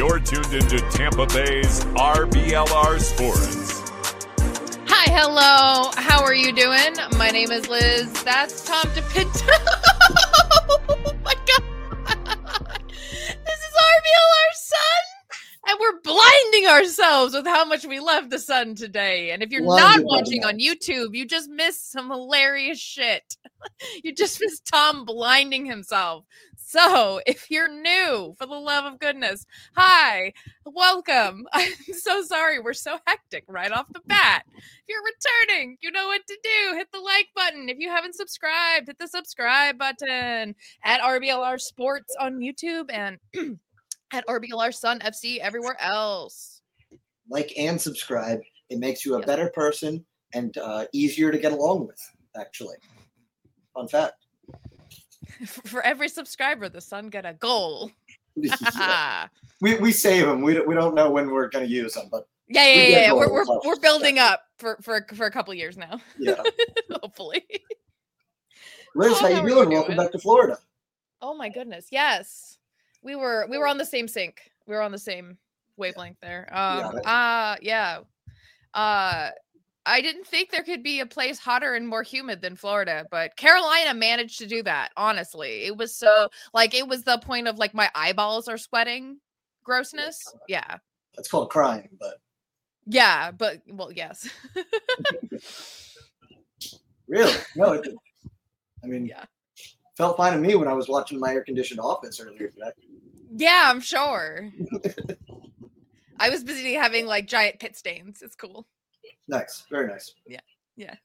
You're tuned into Tampa Bay's RBLR Sports. Hi, hello. How are you doing? My name is Liz. That's Tom DePinto. Oh my God. This is RBLR Sun. And we're blinding ourselves with how much we love the sun today. And if you're not watching on YouTube, you just missed some hilarious shit. You just missed Tom blinding himself. So if you're new, for the love of goodness, hi, welcome. I'm so sorry. We're so hectic right off the bat. If you're returning, you know what to do. Hit the like button. If you haven't subscribed, hit the subscribe button at RBLR Sports on YouTube and at RBLR Sun FC everywhere else. Like and subscribe. It makes you a better person and easier to get along with, actually. Fun fact. For every subscriber, the Sun get a goal. Yeah. We save them. We don't know when we're going to use them, but yeah. We're building up for a couple years now. Yeah, hopefully. Liz, how you doing? Welcome back to Florida. Oh my goodness, yes. We were on the same sync. We were on the same wavelength there. I didn't think there could be a place hotter and more humid than Florida, but Carolina managed to do that. Honestly, it was so it was the point of my eyeballs are sweating grossness. Yeah, that's called crying, but yes. Really? No, felt fine to me when I was watching my air-conditioned office earlier today. Yeah, I'm sure. I was busy having giant pit stains. It's cool. Nice. Very nice. Yeah.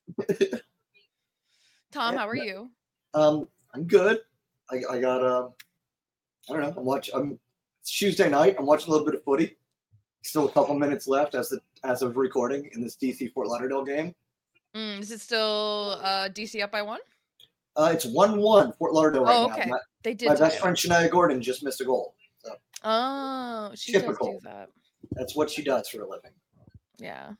Tom, how are you? I'm good. I got I don't know. It's Tuesday night. I'm watching a little bit of footy. Still a couple minutes left as of recording in this DC Fort Lauderdale game. Is it still DC up by 1? It's 1-1 Fort Lauderdale right now. Okay. They did. My best friend Shania Gordon just missed a goal. So. She typical. Does do that. That's what she does for a living. Yeah.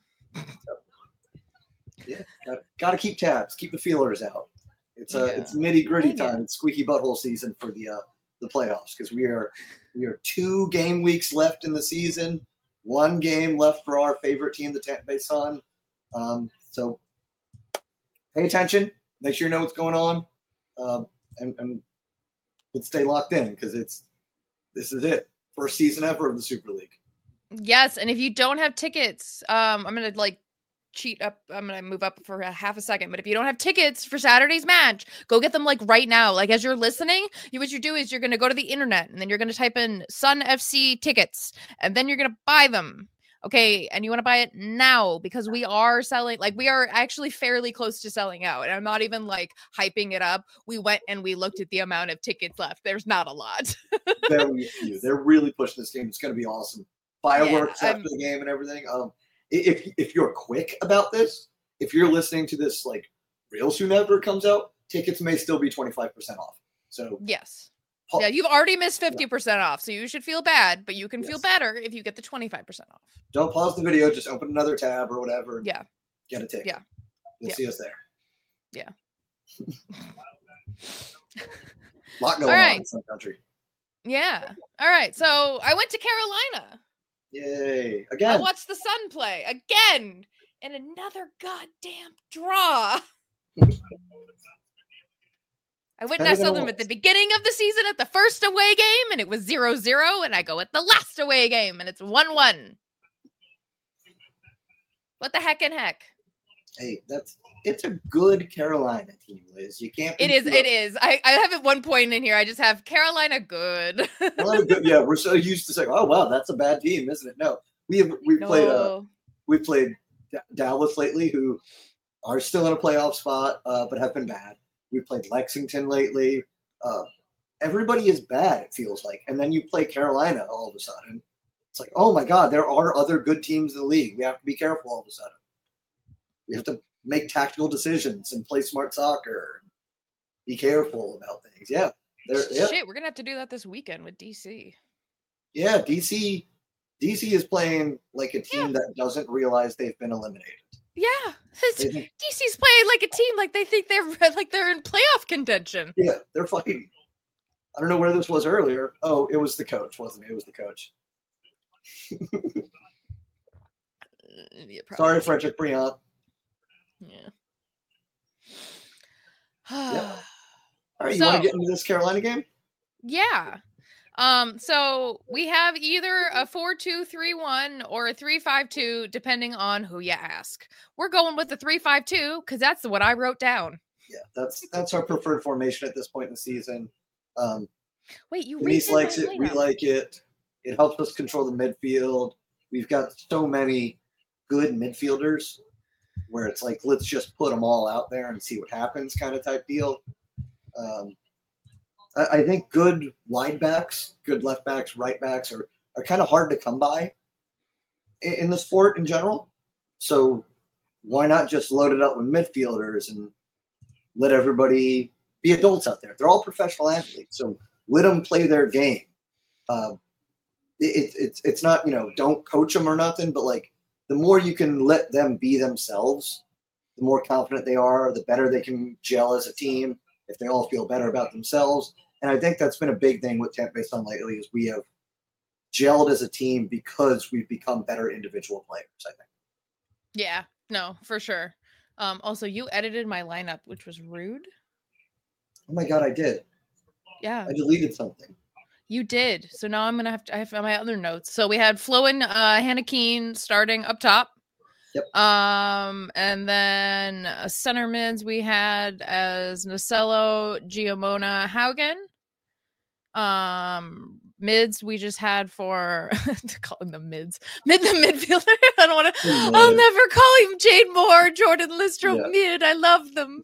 Got to keep tabs, keep the feelers out. It's nitty gritty time. It's squeaky butthole season for the playoffs because we are 2 game weeks left in the season, 1 game left for our favorite team, the Tampa Bay Sun. So pay attention, make sure you know what's going on, and let's stay locked in because this is it, first season ever of the Super League. Yes, and if you don't have tickets, I'm gonna cheat up. I'm gonna move up for a half a second, but if you don't have tickets for Saturday's match, go get them right now. As you're listening, what you do is you're gonna go to the internet and then you're gonna type in Sun FC tickets, and then you're gonna buy them. Okay, and you want to buy it now because we are selling. We are actually fairly close to selling out, and I'm not even hyping it up. We went and we looked at the amount of tickets left. There's not a lot. Very few. They're really pushing this game. It's gonna be awesome. Fireworks after the game and everything. If you're quick about this, if you're listening to this real soon after it comes out, tickets may still be 25% off. So yes, you've already missed 50% off, so you should feel bad, but you can feel better if you get the 25% off. Don't pause the video, just open another tab or whatever. Yeah, get a ticket. Yeah, you'll see us there. Yeah, lot going on in some country. Yeah. All right. So I went to Carolina. Yay. Again. I watched the Sun play again in another goddamn draw. I went and I saw them at the beginning of the season at the first away game, and it was 0-0, and I go at the last away game, and it's 1-1. What the heck and heck? Hey, it's a good Carolina team, Liz. You can't. It is. I have at one point in here. I just have Carolina good. Carolina good. Yeah, we're so used to saying, "Oh wow, that's a bad team, isn't it?" No, we've played Dallas lately, who are still in a playoff spot, but have been bad. We've played Lexington lately. Everybody is bad. It feels like, and then you play Carolina all of a sudden. It's like, oh my God, there are other good teams in the league. We have to be careful all of a sudden. We have to make tactical decisions and play smart soccer. Be careful about things. Yeah. Shit, we're going to have to do that this weekend with DC. Yeah, DC is playing like a team that doesn't realize they've been eliminated. Yeah. DC's playing like a team like they think they're in playoff contention. Yeah, they're fucking. I don't know where this was earlier. Oh, it was the coach, wasn't it? It was the coach. Yeah, Sorry, Frederick Briand. Yeah. Yeah. All right, you want to get into this Carolina game? Yeah. So we have either a 4-2-3-1 or a 3-5-2, depending on who you ask. We're going with the 3-5-2 because that's what I wrote down. Yeah, that's our preferred formation at this point in the season. Wait, you Denise likes it. We like it. It helps us control the midfield. We've got so many good midfielders where it's like, let's just put them all out there and see what happens kind of type deal. I think good wide backs, good left backs, right backs are kind of hard to come by in the sport in general. So why not just load it up with midfielders and let everybody be adults out there? They're all professional athletes, so let them play their game. It's not, don't coach them or nothing, but like the more you can let them be themselves, the more confident they are, the better they can gel as a team if they all feel better about themselves. And I think that's been a big thing with Tampa Bay Sun lately is we have gelled as a team because we've become better individual players, I think. Yeah, no, for sure. Also, you edited my lineup, which was rude. Oh my God, I did. Yeah. I deleted something. You did. So now I have my other notes. So we had Flo and Hannah Keene starting up top. Yep. And then center mids we had as Nacello, Giamona, Haugen. Mids we just had for calling them the midfielder. I don't want to. I'll never call him Jade Moore, Jordan Listro mid. I love them.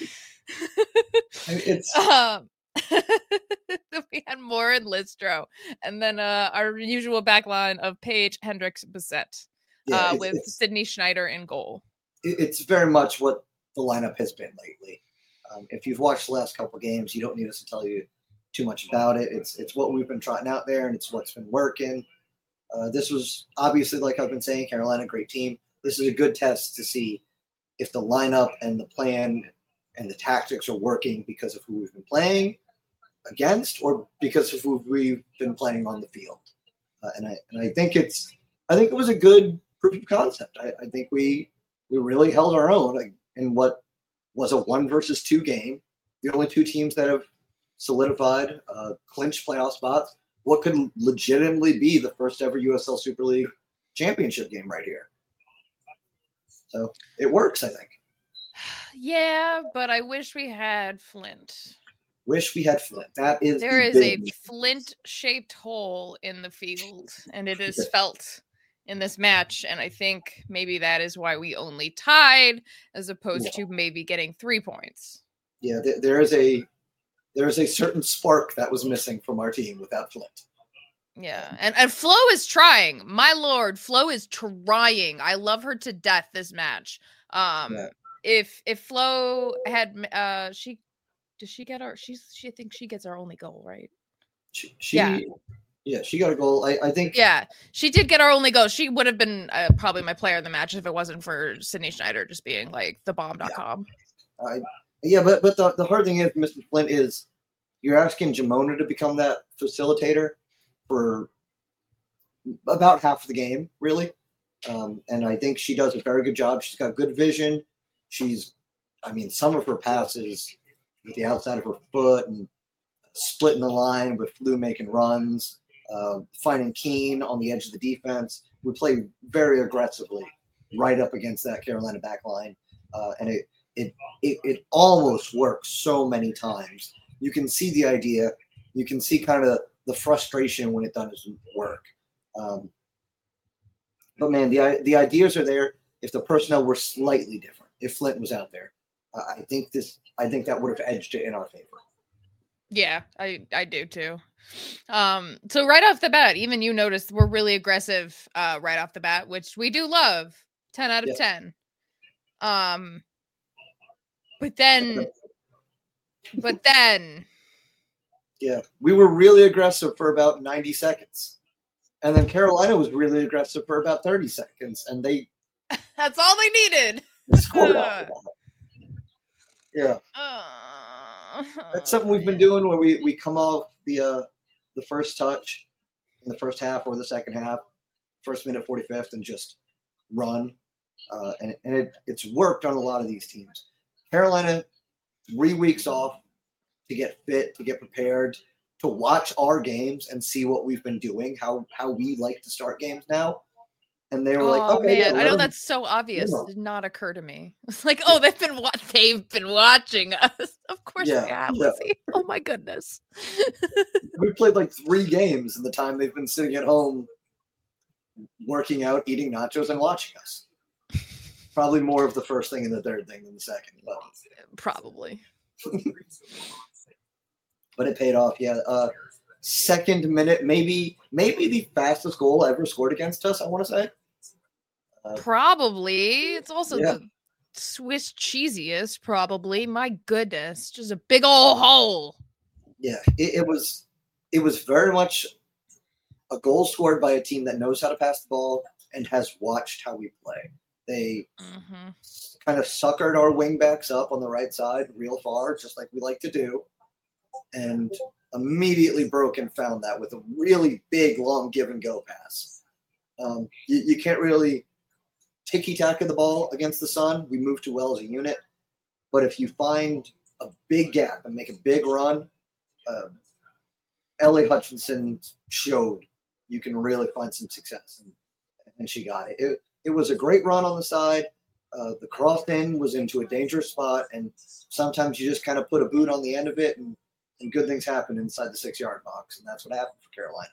It's we had Moore and Listro, and then our usual backline of Paige, Hendricks, Bissett, with Sydney Schneider in goal. It's very much what the lineup has been lately. If you've watched the last couple of games, you don't need us to tell you too much about it. It's what we've been trotting out there, and it's what's been working. This was obviously, like I've been saying, Carolina, great team. This is a good test to see if the lineup and the plan and the tactics are working because of who we've been playing against or because of who we've been playing on the field. And I think it was a good proof of concept. I think we really held our own in what was a 1-2 game. The only two teams that have solidified clinch playoff spots. What could legitimately be the first ever USL Super League championship game right here. So it works, I think. Yeah, but I wish we had Flint. Wish we had Flint. There is a Flint-shaped hole in the field, and it is felt in this match. And I think maybe that is why we only tied, as opposed to maybe getting 3 points. Yeah, there is a certain spark that was missing from our team without Flint. Yeah, and Flo is trying. My lord, Flo is trying. I love her to death this match. If Flo had I think she gets our only goal, right? She got a goal. I think. Yeah, she did get our only goal. She would have been probably my player of the match if it wasn't for Sydney Schneider just being like the bomb.com. But the hard thing is, Mr. Flint, is you're asking Giamona to become that facilitator for about half the game, really. And I think she does a very good job. She's got good vision. Some of her passes with the outside of her foot and splitting the line with Lou making runs, finding Keene on the edge of the defense. We play very aggressively right up against that Carolina back line. And it almost works so many times. You can see the idea. You can see kind of the frustration when it doesn't work. But man, the ideas are there. If the personnel were slightly different, if Flint was out there, I think that would have edged it in our favor. Yeah, I do too. So right off the bat, even you noticed we're really aggressive right off the bat, which we do love. 10 out of 10. But then yeah, we were really aggressive for about 90 seconds. And then Carolina was really aggressive for about 30 seconds. And that's all they needed. Scored off of that. Yeah. That's something we've been doing where we come off the first touch in the first half or the second half. first minute 45th and just run. And it's worked on a lot of these teams. Carolina, 3 weeks off to get fit, to get prepared, to watch our games and see what we've been doing, how we like to start games now. And they were like, okay, man, yeah, I know that's so obvious. Yeah. It did not occur to me. It's like, oh, they've been watching us. Of course they have, Lizzie. Oh my goodness. We played like 3 games in the time they've been sitting at home working out, eating nachos, and watching us. Probably more of the first thing and the third thing than the second. But. Probably. But it paid off, yeah. Second minute, maybe the fastest goal ever scored against us, I want to say. Probably. It's also the Swiss cheesiest, probably. My goodness. Just a big old hole. Yeah, it was very much a goal scored by a team that knows how to pass the ball and has watched how we play. They kind of suckered our wingbacks up on the right side real far, just like we like to do, and immediately broke and found that with a really big, long give-and-go pass. You can't really ticky-tack the ball against the Sun. We move too well as a unit. But if you find a big gap and make a big run, Ellie Hutchinson showed you can really find some success, and she got it. It was a great run on the side. The cross in was into a dangerous spot, and sometimes you just kind of put a boot on the end of it, and good things happen inside the 6-yard box, and that's what happened for Carolina.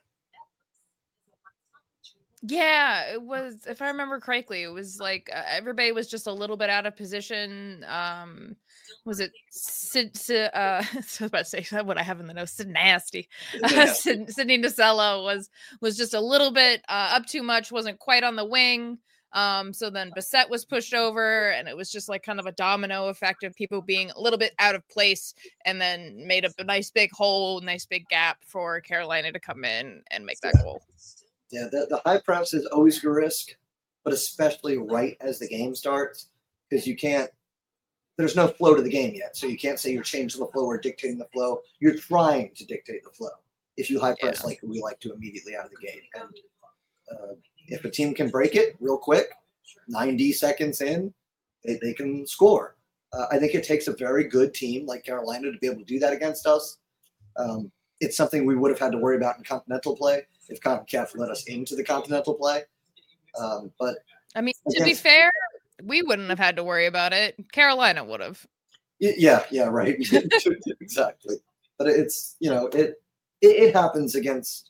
Yeah, it was, if I remember correctly, it was like everybody was just a little bit out of position. Was it I was about to say what I have in the notes, nasty. Sydney Nasello was just a little bit up too much, wasn't quite on the wing. So then Bissett was pushed over, and it was just like kind of a domino effect of people being a little bit out of place, and then made a nice big hole, nice big gap for Carolina to come in and make that goal. Yeah, the high press is always a risk, but especially right as the game starts, because there's no flow to the game yet. So you can't say you're changing the flow or dictating the flow. You're trying to dictate the flow if you high press like we like to immediately out of the gate. And if a team can break it real quick, 90 seconds in, they can score. I think it takes a very good team like Carolina to be able to do that against us. It's something we would have had to worry about in continental play if CONCACAF let us into the continental play. But I mean, to be fair, we wouldn't have had to worry about it. Carolina would have. Yeah, right. Exactly. But it's, it happens against,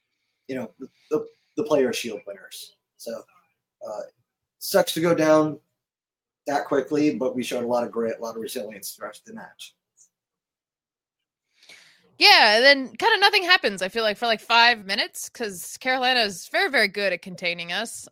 the Player Shield winners. So sucks to go down that quickly, but we showed a lot of grit, a lot of resilience throughout the match. Yeah, and then kind of nothing happens, I feel like, for like 5 minutes, because Carolina is very, very good at containing us.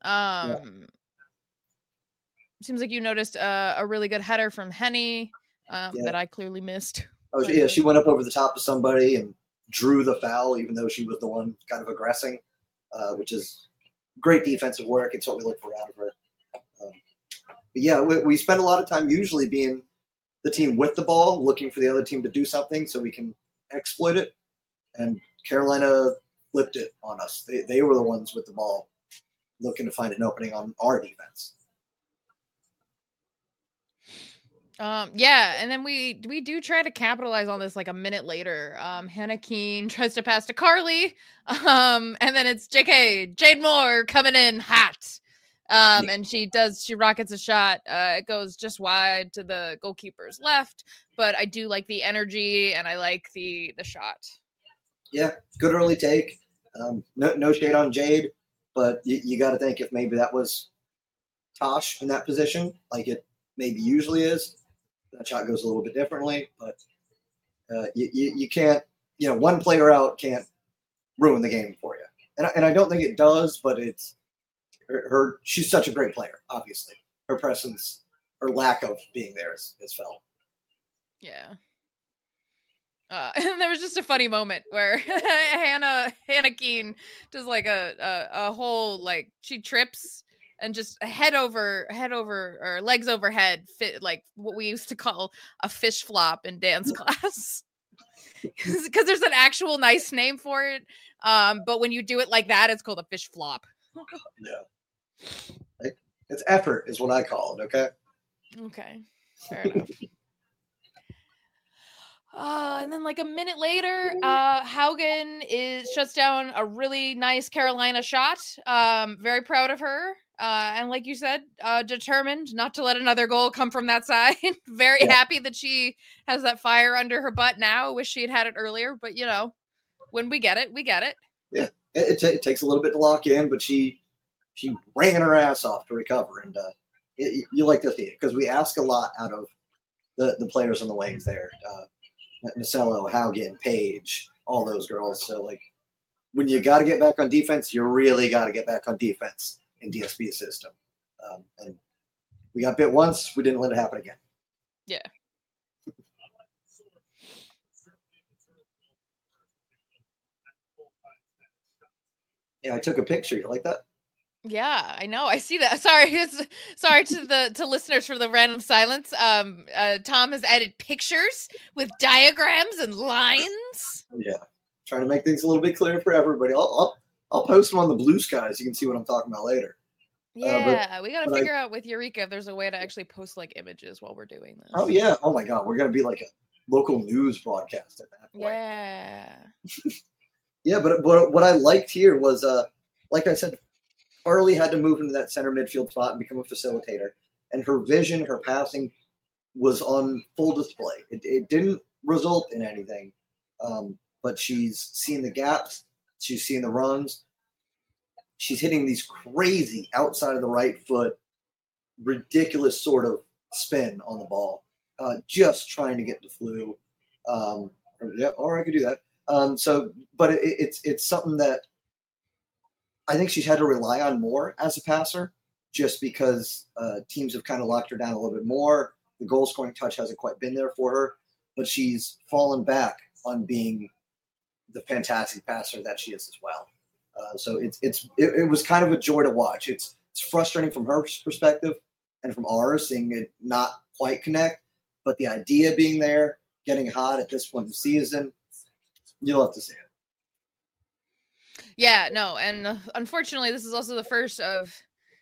Seems like you noticed a really good header from Henny that I clearly missed. Oh, yeah, she went up over the top of somebody and drew the foul, even though she was the one kind of aggressing, which is great defensive work. It's what we look for out of her. But yeah, we spend a lot of time usually being the team with the ball, looking for the other team to do something so we can exploit it. And Carolina flipped it on us. They were the ones with the ball looking to find an opening on our defense. Yeah, and then we do try to capitalize on this like a minute later. Hannah Keene tries to pass to Carly, and then it's JK, Jade Moore coming in hot. And she rockets a shot. It goes just wide to the goalkeeper's left, but I do like the energy and I like the shot. Yeah, good early take. No shade on Jade, but you got to think if maybe that was Tosh in that position, like it maybe usually is, that shot goes a little bit differently. But you can't, one player out can't ruin the game for you. And I don't think it does, but it's she's such a great player, obviously. Her presence, her lack of being there is felt. Yeah. And there was just a funny moment where Hannah Keene does like a whole, like, she trips and just head over or legs overhead, fit like what we used to call a fish flop in dance class. Because there's an actual nice name for it. But when you do it like that, it's called a fish flop. Yeah. It's effort is what I call it, okay? Okay. Fair enough. And then like a minute later, Haugen shuts down a really nice Carolina shot. Very proud of her. And like you said, determined not to let another goal come from that side. Very happy that she has that fire under her butt now. Wish she had it earlier, but when we get it, we get it. Yeah, it takes a little bit to lock in, but she ran her ass off to recover, and you like to see it because we ask a lot out of the players on the wings there. Nacello, Haugen, Paige, all those girls. So like when you got to get back on defense, you really got to get back on defense in DSB's system. And we got bit once, we didn't let it happen again. Yeah. Yeah, I took a picture. You like that? Yeah, I know. I see that. Sorry to listeners for the random silence. Tom has added pictures with diagrams and lines. Yeah, trying to make things a little bit clearer for everybody. I'll post them on the Blue Skies. You can see what I'm talking about later. Yeah, we got to figure out with Eureka if there's a way to actually post like images while we're doing this. Oh yeah. Oh my God, we're gonna be like a local news broadcast at that point. Yeah. Yeah, but what I liked here was, like I said, Farley had to move into that center midfield spot and become a facilitator. And her vision, her passing was on full display. It didn't result in anything, but she's seeing the gaps. She's seeing the runs. She's hitting these crazy outside of the right foot, ridiculous sort of spin on the ball, just trying to get the flu. Or I could do that. But it's something that I think she's had to rely on more as a passer, just because teams have kind of locked her down a little bit more. The goal scoring touch hasn't quite been there for her, but she's fallen back on being the fantastic passer that she is as well. So it was kind of a joy to watch. It's frustrating from her perspective and from ours, seeing it not quite connect, but the idea being there, getting hot at this point in the season, you'll have to see it. Yeah, no, and unfortunately, this is also the first of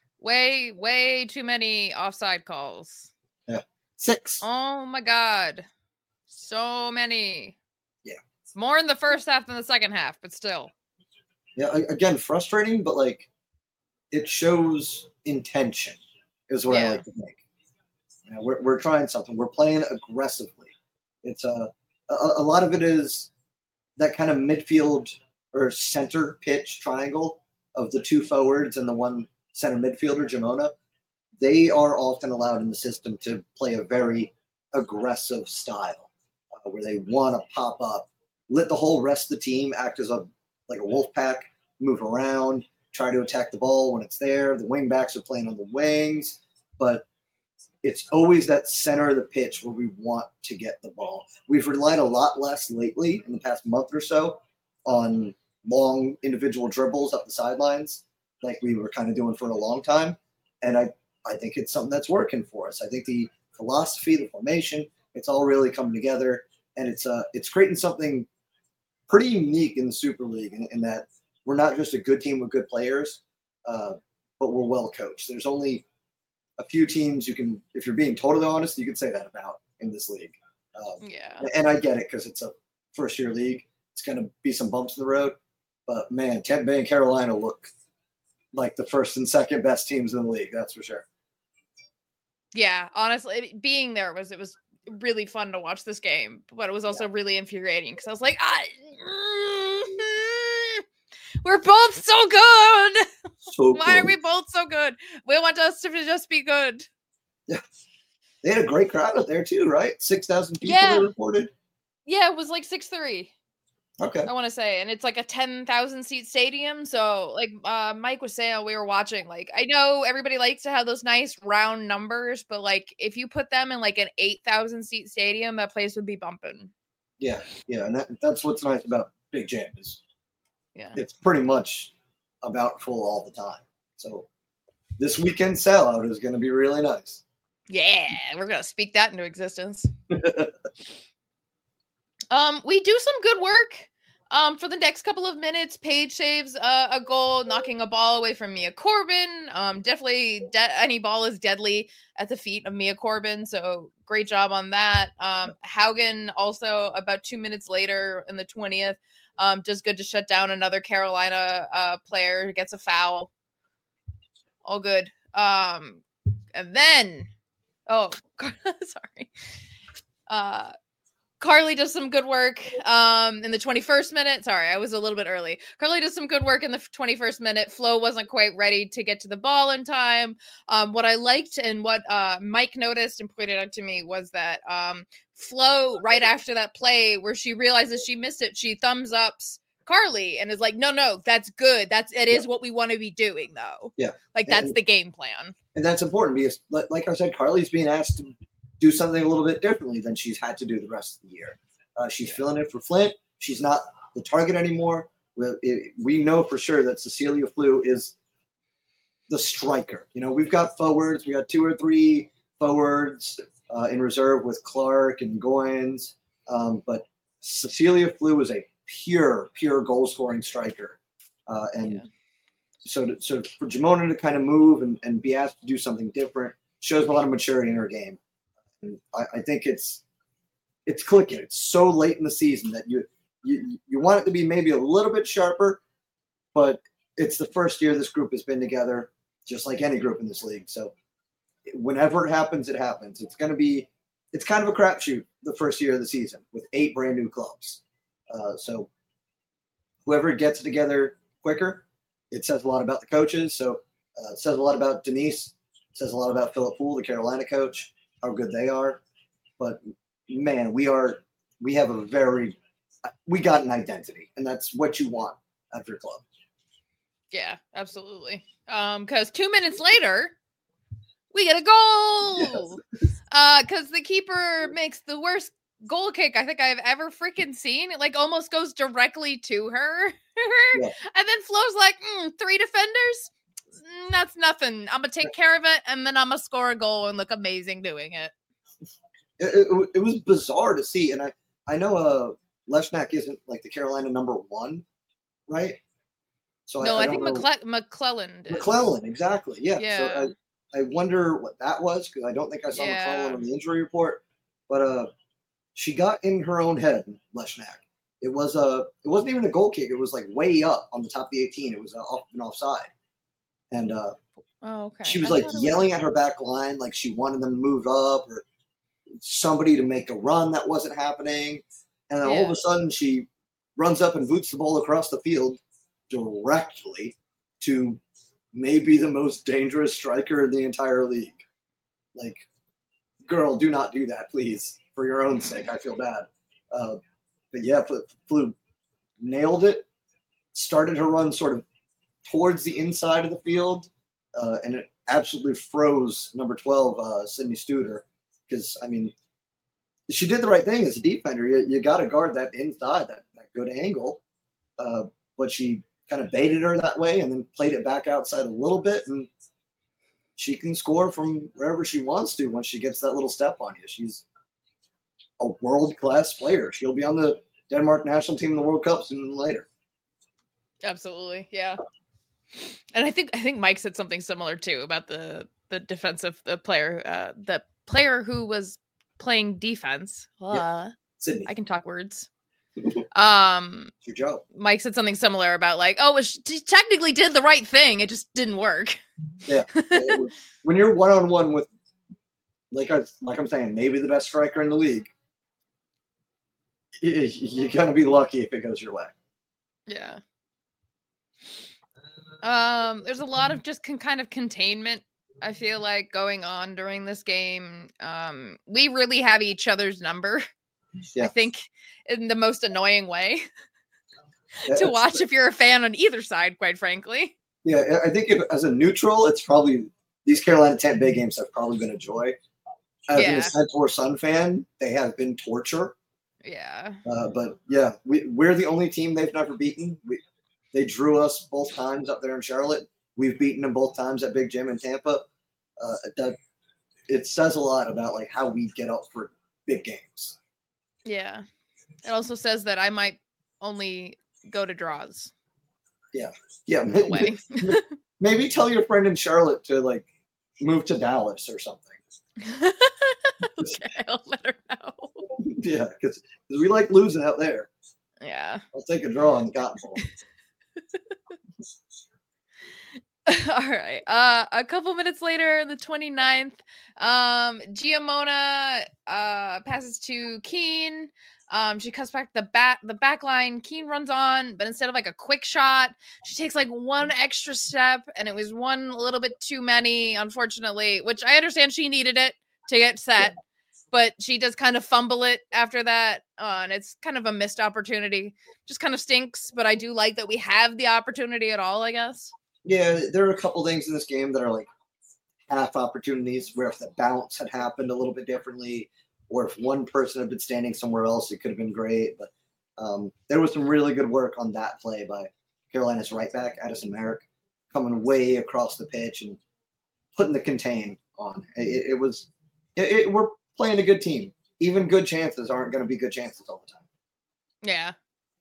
way too many offside calls. Yeah, 6. Oh my God, so many. Yeah, more in the first half than the second half, but still. Yeah, again, frustrating, but like it shows intention is what I like to think. You know, we're trying something. We're playing aggressively. It's a lot of it is that kind of midfield or center pitch triangle of the two forwards and the one center midfielder, Jamona. They are often allowed in the system to play a very aggressive style where they want to pop up, let the whole rest of the team act as like a wolf pack, move around, try to attack the ball when it's there. The wing backs are playing on the wings, but it's always that center of the pitch where we want to get the ball. We've relied a lot less lately in the past month or so on long individual dribbles up the sidelines like we were kind of doing for a long time. And I think it's something that's working for us. I think the philosophy, the formation, it's all really coming together, and it's creating something pretty unique in the Super League in that we're not just a good team with good players, but we're well coached. There's only a few teams you can, if you're being totally honest, you could say that about in this league. And I get it because it's a first-year league. It's going to be some bumps in the road. But, man, Tampa Bay and Carolina look like the first and second best teams in the league. That's for sure. Yeah, honestly, being there it was really fun to watch this game, but it was also really infuriating because I was like, we're both so good. Why are we both so good? We want us to just be good. Yeah. They had a great crowd out there too, right? 6,000 people reported. Yeah, it was like 6,300. Okay. I want to say, and it's like a 10,000 seat stadium. So like Mike was saying, we were watching, like, I know everybody likes to have those nice round numbers, but like if you put them in like an 8,000 seat stadium, that place would be bumping. Yeah. And that's what's nice about Big Jam is it's pretty much about full all the time. So this weekend sellout is going to be really nice. Yeah, we're going to speak that into existence. We do some good work For the next couple of minutes, Paige saves a goal, knocking a ball away from Mia Corbin. Definitely any ball is deadly at the feet of Mia Corbin, so great job on that. Haugen also about 2 minutes later in the 20th, just good to shut down another Carolina player, gets a foul. All good. And then, sorry. Carly does some good work in the 21st minute. Sorry, I was a little bit early. Carly does some good work in the 21st minute. Flo wasn't quite ready to get to the ball in time. What I liked and what Mike noticed and pointed out to me was that Flo, right after that play where she realizes she missed it, she thumbs ups Carly and is like, no, that's good. It is what we want to be doing, though. Yeah. Like, that's the game plan. And that's important because, like I said, Carly's being asked to do something a little bit differently than she's had to do the rest of the year. She's filling in for Flint. She's not the target anymore. We know for sure that Cecilia Flew is the striker. We've got forwards. We got 2 or 3 forwards in reserve with Clark and Goins. But Cecilia Flew is a pure goal-scoring striker. So for Jamona to kind of move and be asked to do something different shows a lot of maturity in her game. And I think it's clicking. It's so late in the season that you want it to be maybe a little bit sharper, but it's the first year this group has been together, just like any group in this league. So whenever it happens, it happens. It's kind of a crapshoot the first year of the season with 8 brand new clubs. So whoever gets it together quicker, it says a lot about the coaches. So it says a lot about Denise. It says a lot about Philip Poole, the Carolina coach, how good they are. But man, we got an identity, and that's what you want out of your club. Yeah, absolutely. Because 2 minutes later, we get a goal. Because the keeper makes the worst goal kick I think I've ever freaking seen. It almost goes directly to her. Yeah. And then Flo's like, 3 defenders? That's nothing. I'm going to take care of it, and then I'm going to score a goal and look amazing doing it. It was bizarre to see, and I know Leshnak isn't the Carolina number 1, right? So no, I think McClellan did. McClellan, exactly. Yeah. So I wonder what that was, because I don't think I saw McClellan on the injury report. But she got in her own head, Leshnak. It wasn't even a goal kick. It was way up on the top of the 18. It was an offside. And okay. She was yelling at her back line like she wanted them to move up or somebody to make a run that wasn't happening. And then all of a sudden she runs up and boots the ball across the field directly to maybe the most dangerous striker in the entire league. Girl, do not do that, please. For your own sake. I feel bad. But yeah, Flew nailed it, started her run sort of towards the inside of the field, and it absolutely froze number 12, Sydney Studer, because, she did the right thing as a defender. You got to guard that inside, that good angle, but she kind of baited her that way and then played it back outside a little bit, and she can score from wherever she wants to once she gets that little step on you. She's a world-class player. She'll be on the Denmark national team in the World Cup sooner than later. Absolutely, yeah. And I think Mike said something similar too about the defensive player, the player who was playing defense. Sydney. I can talk words. It's your job. Mike said something similar about she technically did the right thing. It just didn't work. Yeah. When you're one-on-one with, I'm saying, maybe the best striker in the league, you're going to be lucky if it goes your way. Yeah. There's a lot of just kind of containment, I feel like, going on during this game. We really have each other's number, I think, in the most annoying way to watch if you're a fan on either side, quite frankly. Yeah, I think as a neutral, it's probably these Carolina Tampa Bay games have probably been a joy. As a Centaur Sun fan, they have been torture. Yeah. But yeah, we're the only team they've never beaten. They drew us both times up there in Charlotte. We've beaten them both times at Big Jim in Tampa. It says a lot about how we get up for big games. Yeah. It also says that I might only go to draws. Yeah. Away. Maybe tell your friend in Charlotte to like move to Dallas or something. Okay, I'll let her know. Yeah, because we like losing out there. Yeah. I'll take a draw on the Cotton Bowl. All right. A couple minutes later, the 29th, Giamona passes to Keane. She cuts back the back line. Keane runs on, but instead of like a quick shot, she takes like one extra step, and it was one a little bit too many, unfortunately, which I understand she needed it to get set, but she does kind of fumble it after that, and it's kind of a missed opportunity. Just kind of stinks, but I do like that we have the opportunity at all, I guess. Yeah, there are a couple things in this game that are like half opportunities where if the bounce had happened a little bit differently, or if one person had been standing somewhere else, it could have been great. But there was some really good work on that play by Carolina's right back, Addison Merrick, coming way across the pitch and putting the contain on. We're playing a good team. Even good chances aren't going to be good chances all the time. Yeah.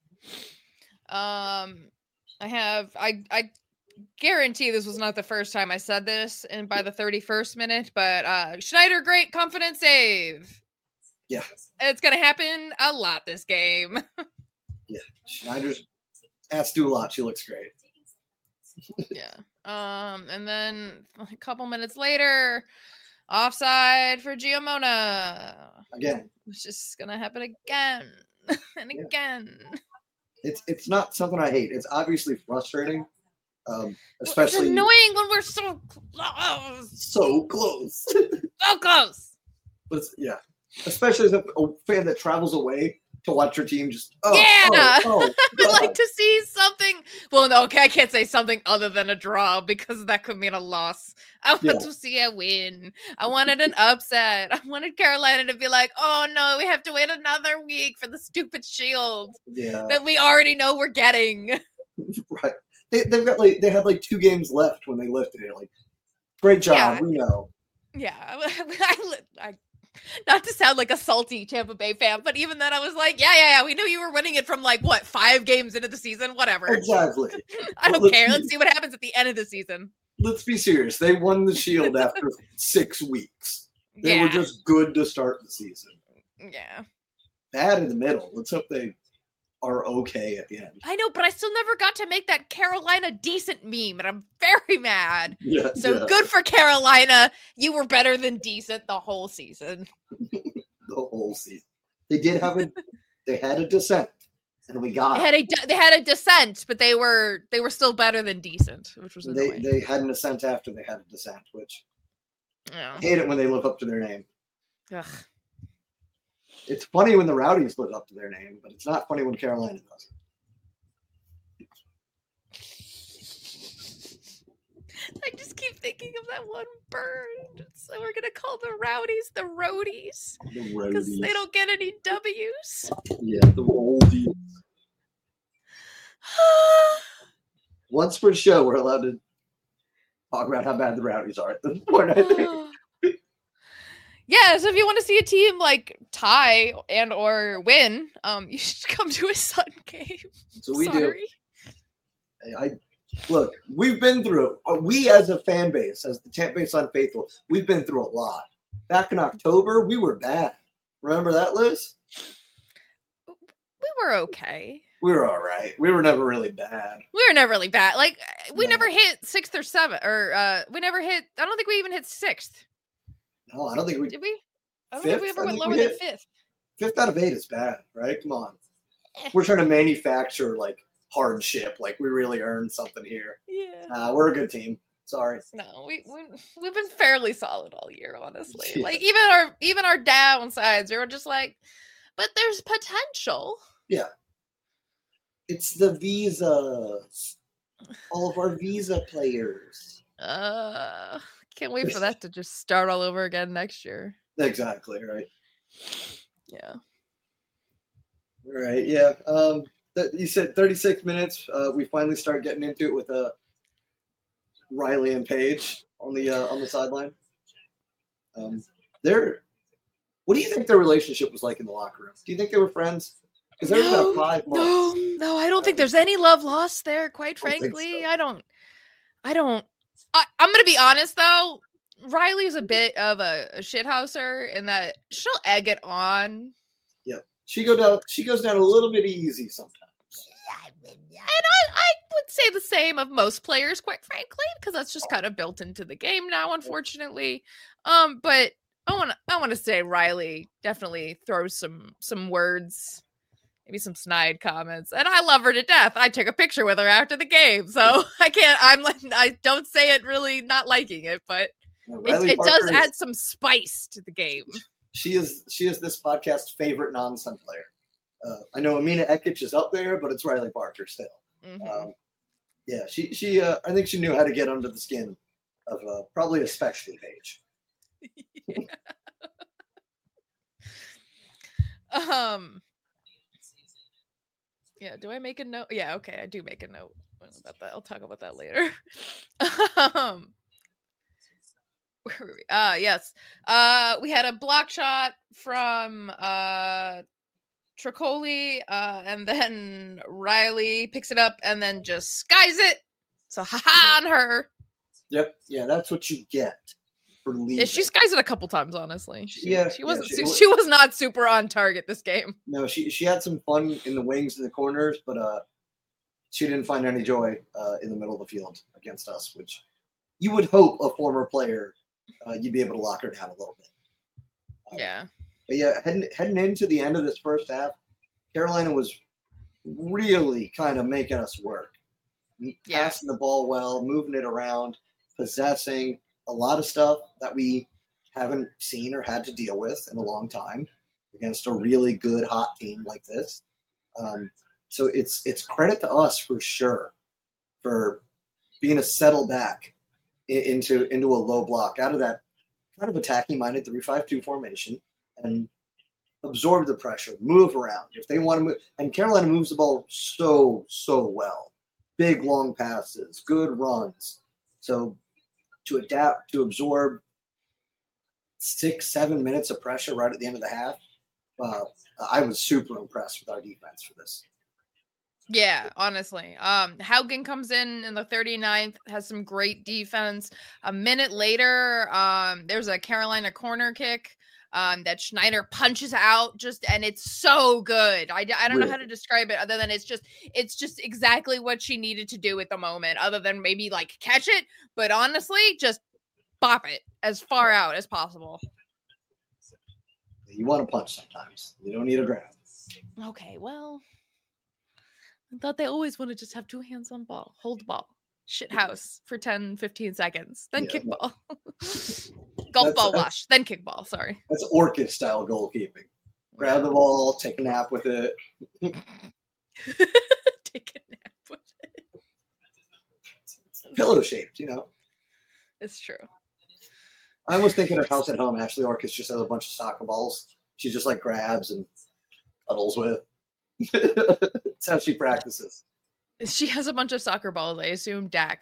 I guarantee this was not the first time I said this, and by the 31st minute, but Schneider, great confidence save. Yeah. It's going to happen a lot this game. Yeah. Schneider's asked to do a lot. She looks great. Yeah. And then a couple minutes later, offside for Giamona. Again. It's just going to happen again and again. It's not something I hate. It's obviously frustrating. Especially it's annoying when we're so close. So close. So close. But yeah. Especially as a fan that travels away to watch your team just I'd like to see something. Well, no, okay, I can't say something other than a draw because that could mean a loss. I want to see a win. I wanted an upset. I wanted Carolina to be like, oh no, we have to wait another week for the stupid shield that we already know we're getting. Right. They had like 2 games left when they lifted it. Like, great job, we know. Yeah, I not to sound like a salty Tampa Bay fan, but even then I was like, yeah, we knew you were winning it from like, what, 5 games into the season? Whatever. Exactly. I don't care. Let's see what happens at the end of the season. Let's be serious. They won the Shield after 6 weeks. They were just good to start the season. Yeah. Bad in the middle. Let's hope they are okay at the end. I know, but I still never got to make that Carolina decent meme, and I'm very mad. Good for Carolina. You were better than decent the whole season. The whole season. They did have they had a descent, and we got they had a descent, but they were still better than decent, which was annoying. They had an ascent after they had a descent, which I hate it when they live up to their name. Ugh. It's funny when the Rowdies live up to their name, but it's not funny when Carolina does. I just keep thinking of that one bird. So we're going to call the Rowdies the Roadies. The Roadies. Because they don't get any W's. Yeah, the Roadies. Once per show, we're allowed to talk about how bad the Rowdies are at this point, I think. Yeah, so if you want to see a team like tie and or win, you should come to a Sun game. So we do. Look, we've been through it. We as a fan base, as the Tampa Bay Sun faithful, we've been through a lot. Back in October, we were bad. Remember that, Liz? We were okay. We were all right. We were never really bad. We were never really bad. Like, we never hit 6th or 7th, or we never hit, I don't think we even hit 6th. No, I don't think we did. We? I don't think we ever went lower than 5th. 5th out of 8 is bad, right? Come on. We're trying to manufacture like hardship, like we really earned something here. Yeah. We're a good team. Sorry. No, we've been fairly solid all year, honestly. Yeah. Like even our downsides, we were just like, but there's potential. Yeah. It's the visas. All of our visa players. Can't wait for that to just start all over again next year. Exactly, right. Yeah. All right, yeah. You said 36 minutes. We finally start getting into it with Riley and Paige on the sideline. What do you think their relationship was like in the locker room? Do you think they were friends? Because there's about 5 months. No, I don't think there's any love lost there. Quite frankly, so. I don't. I'm gonna be honest though. Riley's a bit of a shithouser in that she'll egg it on. Yeah, she goes down a little bit easy sometimes. And I would say the same of most players, quite frankly, because that's just kind of built into the game now, unfortunately. But I want to say Riley definitely throws some words, maybe some snide comments, and I love her to death. I took a picture with her after the game, so I don't say it really not liking it, but it does add some spice to the game. She is this podcast's favorite non-Sun player. I know Amina Ekic is up there, but it's Riley Parker still. Mm-hmm. Yeah, she I think she knew how to get under the skin of probably especially Paige. Yeah, do I make a note? Yeah, okay, I do make a note about that. I'll talk about that later. Where were we? Yes. We had a block shot from Tricoli, and then Riley picks it up and then just skies it. So haha on her. Yep. Yeah, that's what you get for leaving. Yeah, she skies it a couple times, honestly. She was not super on target this game. No, she had some fun in the wings and the corners, but she didn't find any joy in the middle of the field against us, which you would hope a former player you'd be able to lock her down a little bit. Yeah. But yeah, heading into the end of this first half, Carolina was really kind of making us work. Passing the ball well, moving it around, possessing a lot of stuff that we haven't seen or had to deal with in a long time against a really good hot team like this. So it's credit to us for sure for being a settle back into a low block out of that kind of attacking-minded 3-5-2 formation and absorb the pressure, move around if they want to move. And Carolina moves the ball so well. Big long passes, good runs. So to adapt, to absorb 6-7 minutes of pressure right at the end of the half, I was super impressed with our defense for this. Yeah, honestly. Haugen comes in the 39th, has some great defense. A minute later, there's a Carolina corner kick that Schneider punches out and it's so good. I don't know how to describe it other than it's just exactly what she needed to do at the moment, other than maybe like catch it, but honestly, just bop it as far out as possible. You want to punch sometimes. You don't need a grab. Okay, well, I thought they always want to just have two hands on ball, hold ball, shit house for 10-15 seconds, then kickball. Golf ball wash, then kickball. Sorry. That's Orchid style goalkeeping. Grab the ball, take a nap with it. Take a nap with it. Pillow shaped, you know. It's true. I was thinking of House at Home. Ashley Orchid just has a bunch of soccer balls. She just like grabs and cuddles with. That's how she practices. She has a bunch of soccer balls. I assume Dak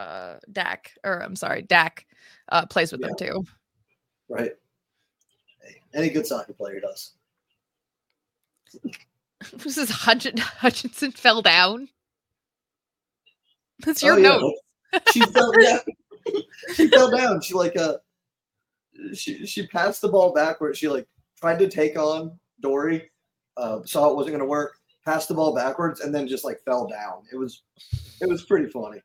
plays with them too. Right. Hey, any good soccer player does. This is Hutchinson fell down. That's your note. She fell down. She fell down. She she passed the ball backwards. She tried to take on Dory, saw it wasn't going to work, passed the ball backwards, and then just fell down. It was pretty funny.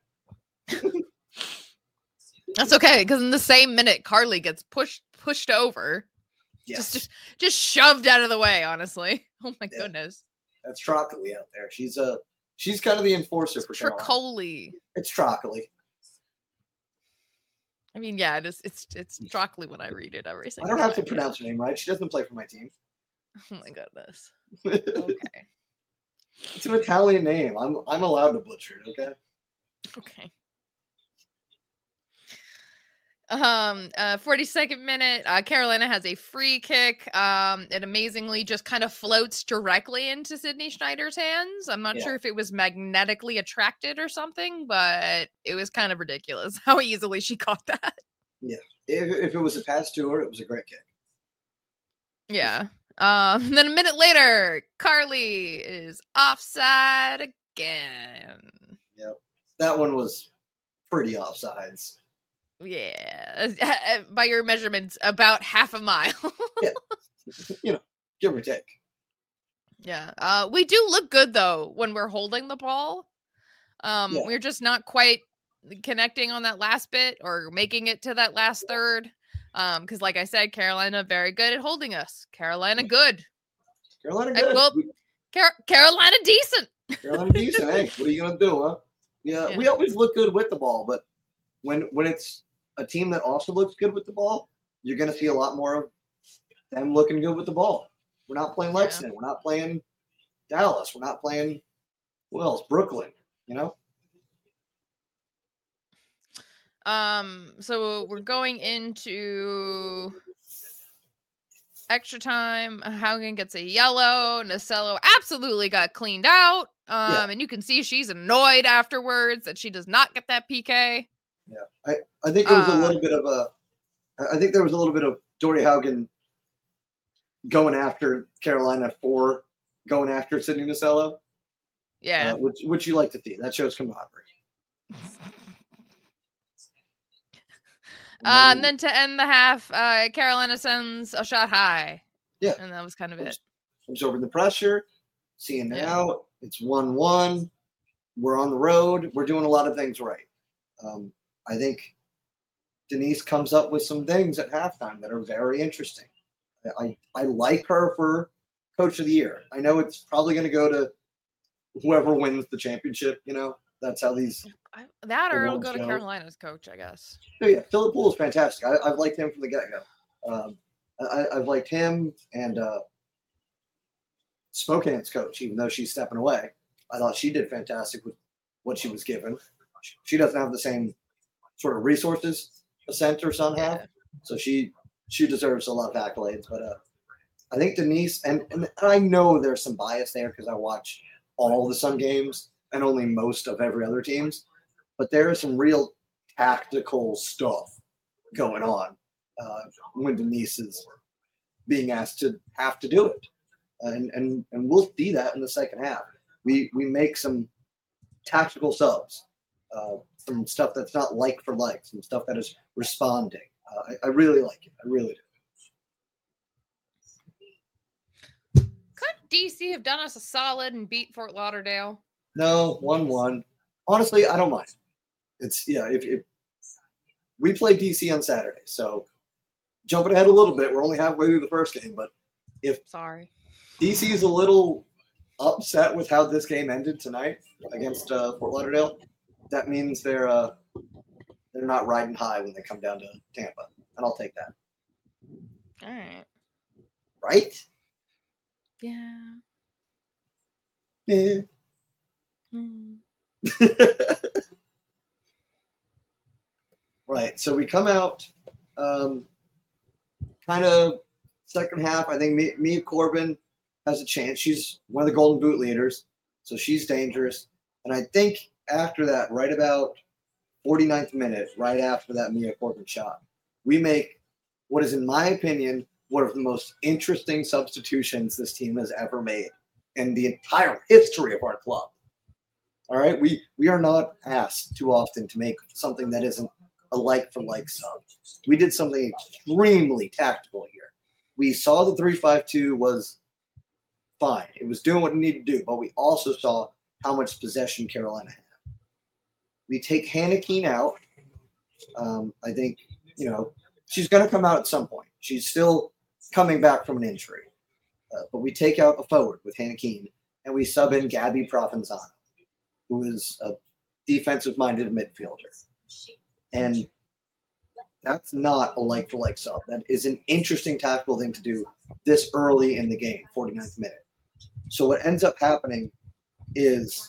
That's okay, because in the same minute, Carly gets pushed over. Yes. Just shoved out of the way, honestly. Oh my goodness. That's Trocoli out there. She's kind of the enforcer for Trocoli. It's Trocoli. I mean, yeah, it's Trocoli when I read it every single time. I don't have to time, pronounce her name right. She doesn't play for my team. Oh my goodness. Okay. It's an Italian name. I'm allowed to butcher it, okay? Okay. 42nd minute, Carolina has a free kick. It amazingly just kind of floats directly into Sydney Schneider's hands. I'm not sure if it was magnetically attracted or something, but it was kind of ridiculous how easily she caught that. Yeah. If it was a pass to her, it was a great kick. Yeah. Then a minute later, Carly is offside again. Yep. That one was pretty offsides. Yeah. By your measurements, about half a mile. Yeah. Give or take. Yeah. We do look good, though, when we're holding the ball. We're just not quite connecting on that last bit or making it to that last third. Because like I said, Carolina very good at holding us. Carolina good. Carolina good. Carolina decent. Carolina decent. Hey, what are you gonna do, huh? Yeah, we always look good with the ball, but when it's a team that also looks good with the ball, you're gonna see a lot more of them looking good with the ball. We're not playing Lexington. We're not playing Dallas. We're not playing who else? Brooklyn. You know. So we're going into extra time. Haugen gets a yellow. Nasello absolutely got cleaned out. And you can see she's annoyed afterwards that she does not get that PK. Yeah, I think there was a little bit of I think there was a little bit of Dory Haugen going after Carolina for going after Sydney Nasello. Yeah, which you like to see. That shows camaraderie. And then to end the half, Carolina sends a shot high. Yeah. And that was kind of it. Absorbing the pressure, seeing it out. It's 1-1. We're on the road. We're doing a lot of things right. I think Denise comes up with some things at halftime that are very interesting. I like her for Coach of the Year. I know it's probably going to go to whoever wins the championship, you know. That's how these or it'll go to Carolina's coach, I guess. So yeah, Philip Poole is fantastic. I've liked him from the get-go. I've liked him and Spokane's coach, even though she's stepping away. I thought she did fantastic with what she was given. She doesn't have the same sort of resources Ascent or Sun have, so she deserves a lot of accolades. But I think Denise, and I know there's some bias there because I watch all the Sun games and only most of every other teams, but there is some real tactical stuff going on when Denise is being asked to have to do it, and we'll see that in the second half. We make some tactical subs, some stuff that's not like for like, some stuff that is responding. I really like it. I really do. Could DC have done us a solid and beat Fort Lauderdale? No, 1-1. Honestly, I don't mind. It's if we play DC on Saturday, so jumping ahead a little bit, we're only halfway through the first game, but if DC is a little upset with how this game ended tonight against Fort Lauderdale, that means they're not riding high when they come down to Tampa, and I'll take that. All right. Right? Yeah. Yeah. Right. So we come out kind of second half. I think Mia Corbin has a chance. She's one of the Golden Boot leaders, so she's dangerous. And I think after that, right about 49th minute, right after that Mia Corbin shot, we make what is, in my opinion, one of the most interesting substitutions this team has ever made in the entire history of our club. All right, we are not asked too often to make something that isn't a like-for-like sub. We did something extremely tactical here. We saw the 3-5-2 was fine. It was doing what it needed to do, but we also saw how much possession Carolina had. We take Hannah Keene out. I think, she's going to come out at some point. She's still coming back from an injury. But we take out a forward with Hannah Keene, and we sub in Gabby Provenzano, who is a defensive-minded midfielder. And that's not a like-for-like sub. That is an interesting tactical thing to do this early in the game, 49th minute. So what ends up happening is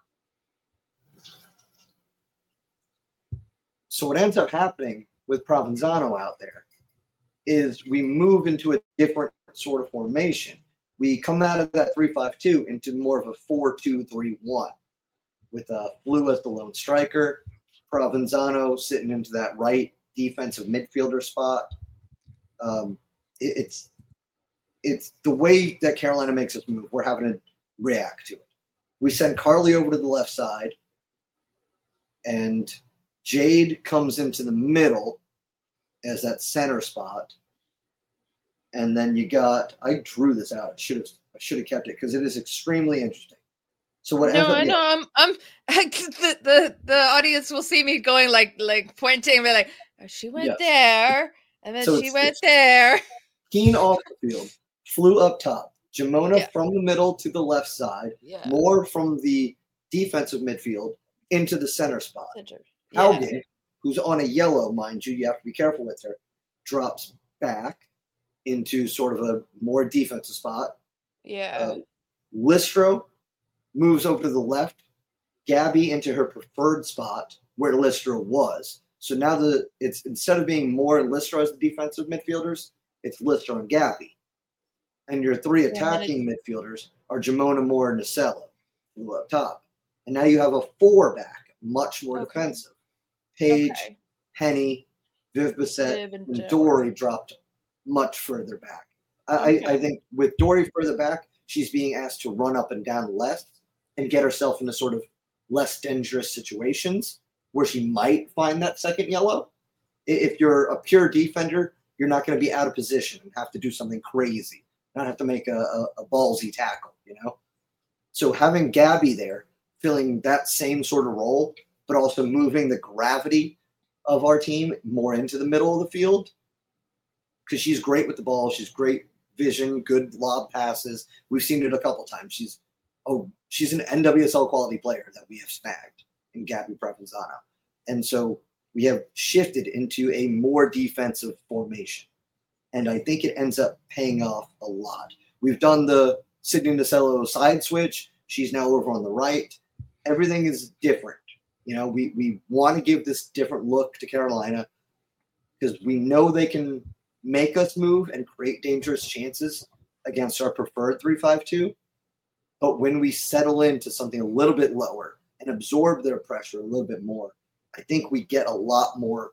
with Provenzano out there is we move into a different sort of formation. We come out of that 3-5-2 into more of a 4-2-3-1 with Flew as the lone striker, Provenzano sitting into that right defensive midfielder spot. It's it's the way that Carolina makes us move. We're having to react to it. We send Carly over to the left side, and Jade comes into the middle as that center spot. And then you got, I drew this out. I should have kept it because it is extremely interesting. So what? No, I know. I'm the audience will see me going like pointing, be like, oh, she went there, and then she went there. Keen off the field, flew up top. Jamona from the middle to the left side, more from the defensive midfield into the center spot. Haugen, who's on a yellow, mind you have to be careful with her, drops back into sort of a more defensive spot. Listro moves over to the left, Gabby into her preferred spot where Listro was. So now it's instead of being Moore and Listro as the defensive midfielders, it's Listro and Gabby. And your three attacking midfielders are Jamona, Moore, and Nacella, who are up top. And now you have a 4-back, much more defensive. Paige, Henny, Viv Bissett, and Dory dropped much further back. I think with Dory further back, she's being asked to run up and down less and get herself into sort of less dangerous situations where she might find that second yellow. If you're a pure defender, you're not going to be out of position and have to do something crazy, not have to make a ballsy tackle, you know? So having Gabby there, filling that same sort of role, but also moving the gravity of our team more into the middle of the field, because she's great with the ball. She's great vision, good lob passes. We've seen it a couple times. She's an NWSL quality player that we have snagged in Gabby Provenzano. And so we have shifted into a more defensive formation. And I think it ends up paying off a lot. We've done the Sydney Nacella side switch. She's now over on the right. Everything is different. You know, we want to give this different look to Carolina because we know they can make us move and create dangerous chances against our preferred 3-5-2. But when we settle into something a little bit lower and absorb their pressure a little bit more, I think we get a lot more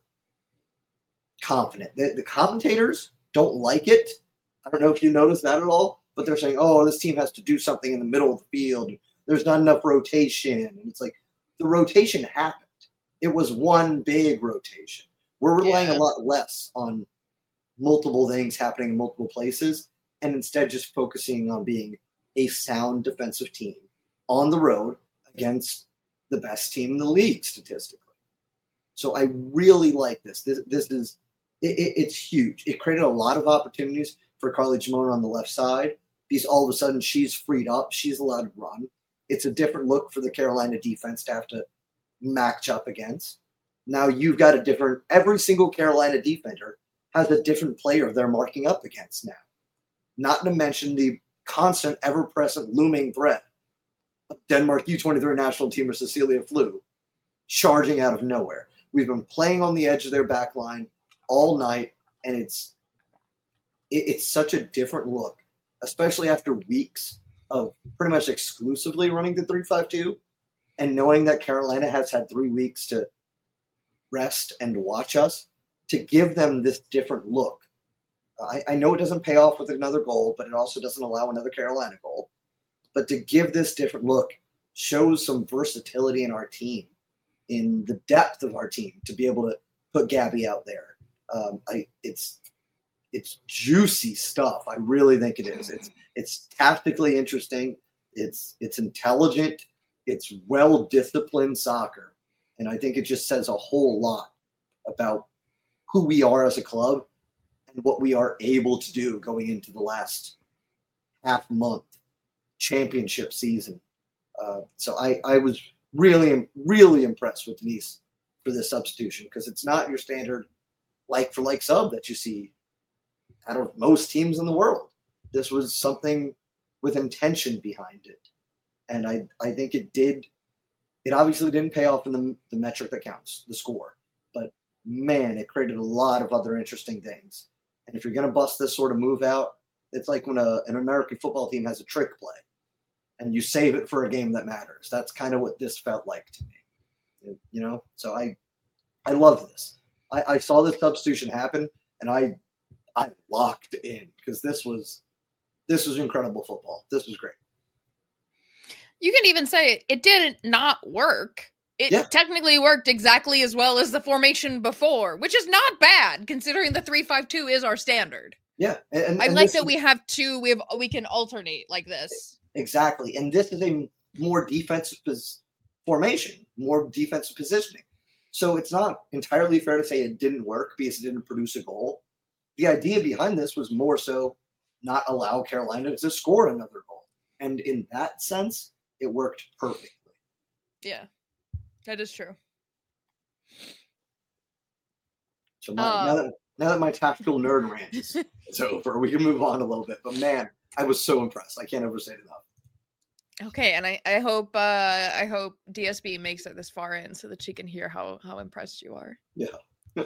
confident. The commentators don't like it. I don't know if you noticed that at all, but they're saying, oh, this team has to do something in the middle of the field. There's not enough rotation. And it's like the rotation happened. It was one big rotation. We're relying a lot less on multiple things happening in multiple places and instead just focusing on being a sound defensive team on the road against the best team in the league statistically. So I really like this. This is it's huge. It created a lot of opportunities for Carly Jamona on the left side because all of a sudden she's freed up. She's allowed to run. It's a different look for the Carolina defense to have to match up against. Now you've got every single Carolina defender has a different player they're marking up against now. Not to mention the constant, ever-present, looming threat of Denmark U23 national teamer Cecilia Flew charging out of nowhere. We've been playing on the edge of their back line all night, and it's such a different look, especially after weeks of pretty much exclusively running the 3-5-2 and knowing that Carolina has had 3 weeks to rest and watch us, to give them this different look. I know it doesn't pay off with another goal, but it also doesn't allow another Carolina goal. But to give this different look shows some versatility in our team, in the depth of our team, to be able to put Gabby out there. It's juicy stuff. I really think it is. It's tactically interesting. It's intelligent. It's well-disciplined soccer. And I think it just says a whole lot about who we are as a club and what we are able to do going into the last half-month championship season. So I was really, really impressed with Denise for this substitution because it's not your standard like-for-like sub that you see out of most teams in the world. This was something with intention behind it. And I think it obviously didn't pay off in the metric that counts, the score. But, man, it created a lot of other interesting things. And if you're going to bust this sort of move out, it's like when an American football team has a trick play and you save it for a game that matters. That's kind of what this felt like to me. You know? So I love this. I saw this substitution happen, and I locked in because this was this was incredible football. This was great. You can even say it didn't not work. It technically worked exactly as well as the formation before, which is not bad considering the 3-5-2 is our standard. Yeah. I like that we have two, we can alternate like this. Exactly. And this is a more defensive formation, more defensive positioning. So it's not entirely fair to say it didn't work because it didn't produce a goal. The idea behind this was more so not allow Carolina to score another goal. And in that sense, it worked perfectly. Yeah, that is true. So now that my tactical nerd rant is over, we can move on a little bit. But man, I was so impressed. I can't overstate it enough. Okay, and I hope DSB makes it this far in so that she can hear how impressed you are. Yeah.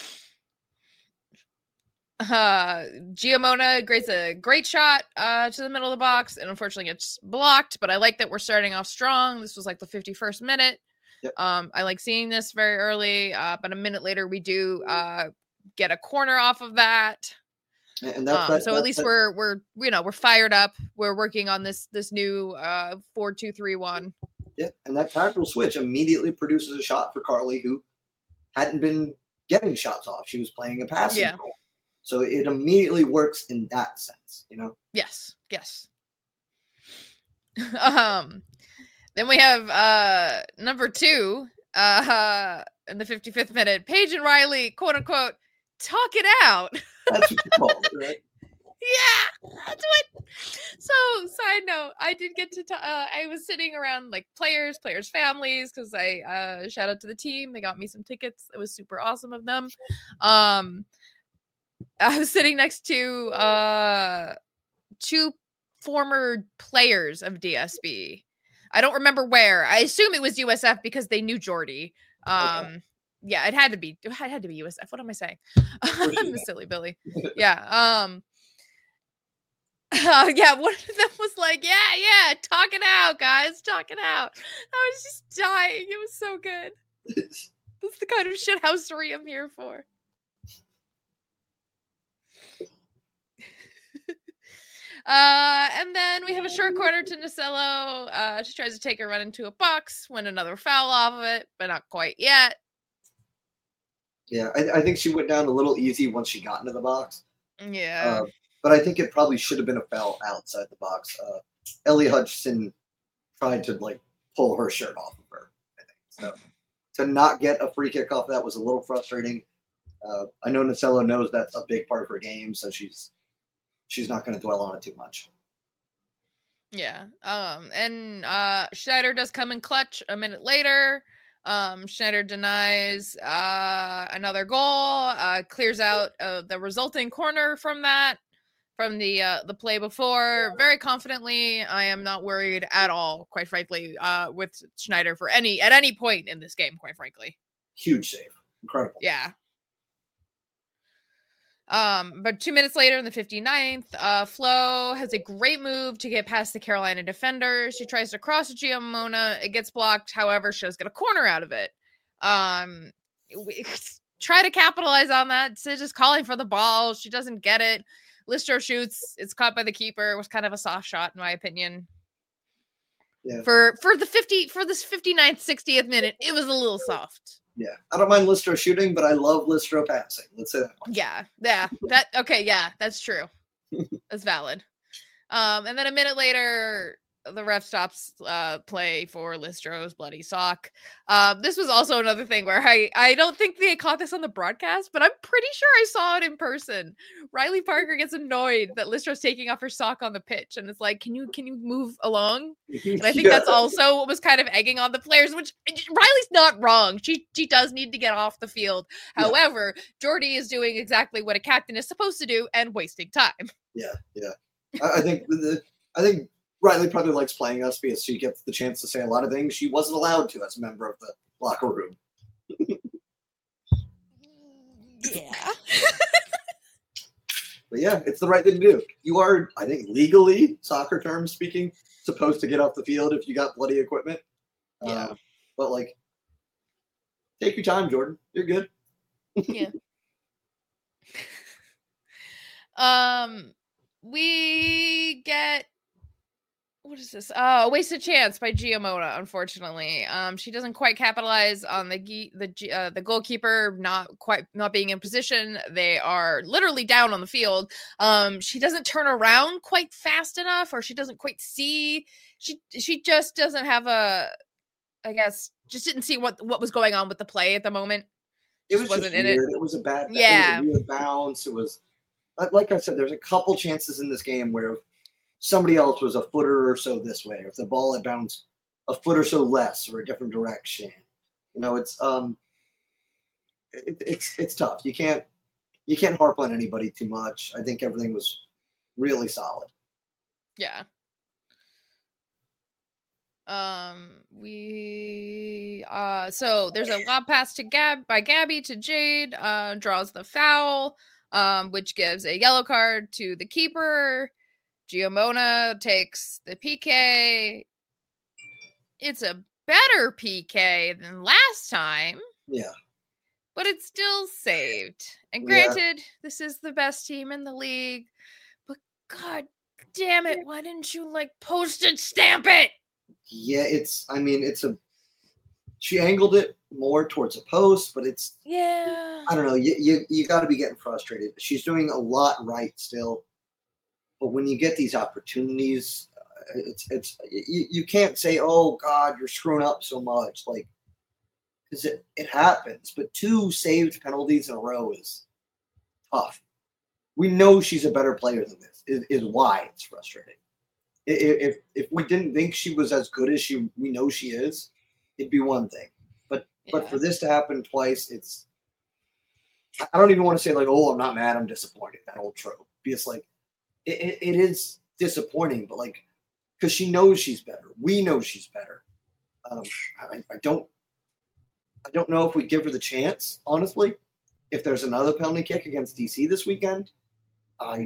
Giamona creates a great shot to the middle of the box and unfortunately gets blocked, but I like that we're starting off strong. This was like the 51st minute. Yep. I like seeing this very early, but a minute later we do get a corner off of that. And so at least we're fired up. We're working on this new 4-2-3-1. Yeah, and that tactical switch immediately produces a shot for Carly, who hadn't been getting shots off. She was playing a passing role. So it immediately works in that sense, you know? Yes. Then we have number 2 in the 55th minute. Paige and Riley, quote unquote, talk it out. That's what you call it, right? Yeah, that's what. So, side note, I did get to. I was sitting around like players' families because I shout out to the team. They got me some tickets. It was super awesome of them. I was sitting next to 2 former players of DSB. I don't remember where. I assume it was USF because they knew Jordy. Okay. Yeah, it had to be USF. What am I saying? I'm a silly Billy. Yeah. Yeah, one of them was like, yeah, talk it out, guys. Talk it out. I was just dying. It was so good. That's the kind of shithousery I'm here for. And then we have a short corner to Nacello. She tries to take a run into a box, win another foul off of it, but not quite yet. Yeah, I think she went down a little easy once she got into the box. Yeah. But I think it probably should have been a foul outside the box. Ellie Hutchinson tried to pull her shirt off of her, I think. So to not get a free kick off that was a little frustrating. I know Nacello knows that's a big part of her game, so she's not going to dwell on it too much. Yeah. And Schneider does come in clutch a minute later. Schneider denies another goal, clears out the resulting corner from the play before very confidently. I am not worried at all, quite frankly, with Schneider at any point in this game, quite frankly. Huge save. Incredible. Yeah. But 2 minutes later in the 59th, Flo has a great move to get past the Carolina defender. She tries to cross to Giamona. It gets blocked. However, she does get a corner out of it. We try to capitalize on that. Sid is calling for the ball. She doesn't get it. Listro shoots. It's caught by the keeper. It was kind of a soft shot, in my opinion. Yeah. For this 59th, 60th minute, it was a little soft. Yeah, I don't mind Listro shooting, but I love Listro passing. Let's say that much. Yeah. That's true. That's valid. And then a minute later, the ref stops play for Listro's bloody sock. This was also another thing where I don't think they caught this on the broadcast, but I'm pretty sure I saw it in person. Riley Parker gets annoyed that Listro's taking off her sock on the pitch, and it's like, can you move along? And I think that's also what was kind of egging on the players, which Riley's not wrong. She does need to get off the field. Yeah. However, Jordy is doing exactly what a captain is supposed to do and wasting time. Yeah. I think Riley probably likes playing us because she gets the chance to say a lot of things she wasn't allowed to as a member of the locker room. Yeah. But yeah, it's the right thing to do. You are, I think, legally, soccer terms speaking, supposed to get off the field if you got bloody equipment. Yeah. But take your time, Jordan. You're good. Yeah. we get, what is this? A wasted chance by Giamona, unfortunately. She doesn't quite capitalize on the goalkeeper not being in position. They are literally down on the field. She doesn't turn around quite fast enough, or she doesn't quite see. She just doesn't have just didn't see what was going on with the play at the moment. It was just weird. It was a bad, it was a weird bounce. It was, like I said, there's a couple chances in this game where somebody else was a footer or so this way, or if the ball had bounced a foot or so less or a different direction. It's it's tough. You can't harp on anybody too much. I think everything was really solid. Yeah. So there's a lob pass by Gabby to Jade, draws the foul, which gives a yellow card to the keeper. Giamona takes the PK. It's a better PK than last time. Yeah. But it's still saved. And granted, This is the best team in the league. But god damn it, why didn't you postage stamp it? Yeah, she angled it more towards a post, but it's, I don't know. You got to be getting frustrated. She's doing a lot right still. But when you get these opportunities, you can't say, "Oh God, you're screwing up so much," because it happens. But 2 saved penalties in a row is tough. We know she's a better player than this. Is why it's frustrating. If we didn't think she was as good as we know she is, it'd be one thing. But for this to happen twice, I don't even want to say "Oh, I'm not mad, I'm disappointed." That old trope. Because it is disappointing, but because she knows she's better. We know she's better. I don't know if we give her the chance, honestly. If there's another penalty kick against DC this weekend, I'm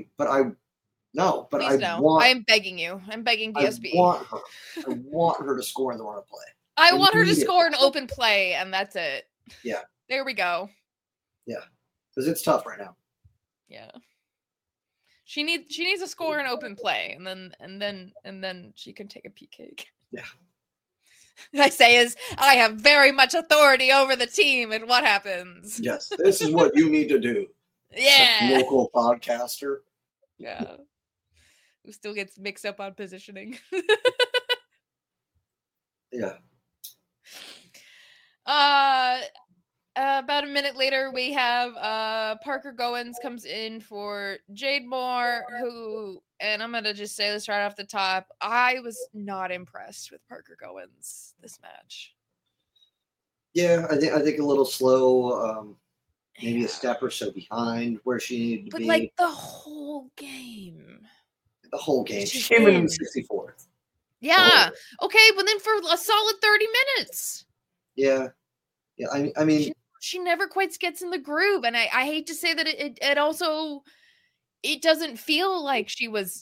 begging you. I'm begging DSB. I want her to score in the run of play. I want her to score an open play, and that's it. Yeah. There we go. Yeah. Because it's tough right now. Yeah. She needs to score an open play, and then she can take a PK. Yeah. I say is I have very much authority over the team, and what happens? Yes, this is what you need to do. Yeah. Local podcaster. Yeah. Who still gets mixed up on positioning. Yeah. About a minute later, we have Parker Goins comes in for Jade Moore, who, and I'm going to just say this right off the top, I was not impressed with Parker Goins this match. Yeah, I think a little slow, maybe a step or so behind where she needed to be. But the whole game. The whole game. She came in the 64th. Yeah. Okay, but then for a solid 30 minutes. Yeah. Yeah, I mean... She never quite gets in the groove, and I hate to say that it also doesn't feel like she was,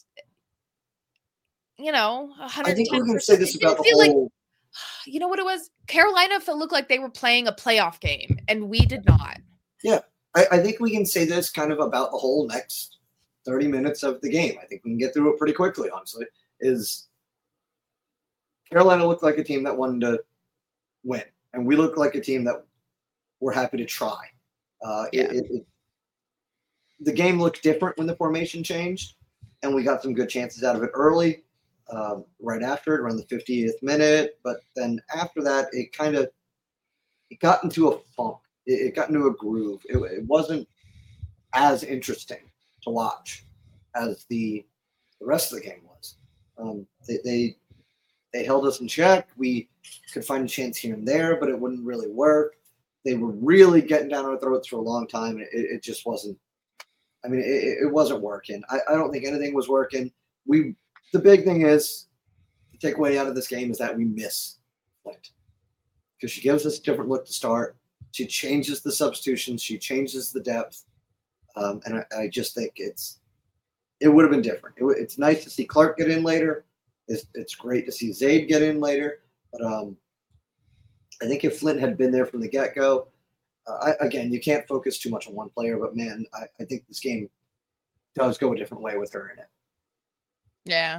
110%. I think we're going to say this about the whole. You know what it was? Carolina looked like they were playing a playoff game, and we did not. Yeah, I think we can say this kind of about the whole next 30 minutes of the game. I think we can get through it pretty quickly. Honestly, is Carolina looked like a team that wanted to win, and we looked like a team that we're happy to try. The game looked different when the formation changed, and we got some good chances out of it early, right after it, around the 50th minute. But then after that, it got into a funk. It got into a groove. It wasn't as interesting to watch as the rest of the game was. They held us in check. We could find a chance here and there, but it wouldn't really work. They were really getting down our throats for a long time. It just wasn't. I mean, it wasn't working. I don't think anything was working. The big thing is, the takeaway out of this game is that we miss Flint, because she gives us a different look to start. She changes the substitutions. She changes the depth, and I just think it would have been different. It's nice to see Clark get in later. It's great to see Zaid get in later, but I think if Flint had been there from the get-go, again, you can't focus too much on one player, but man, I think this game does go a different way with her in it. Yeah.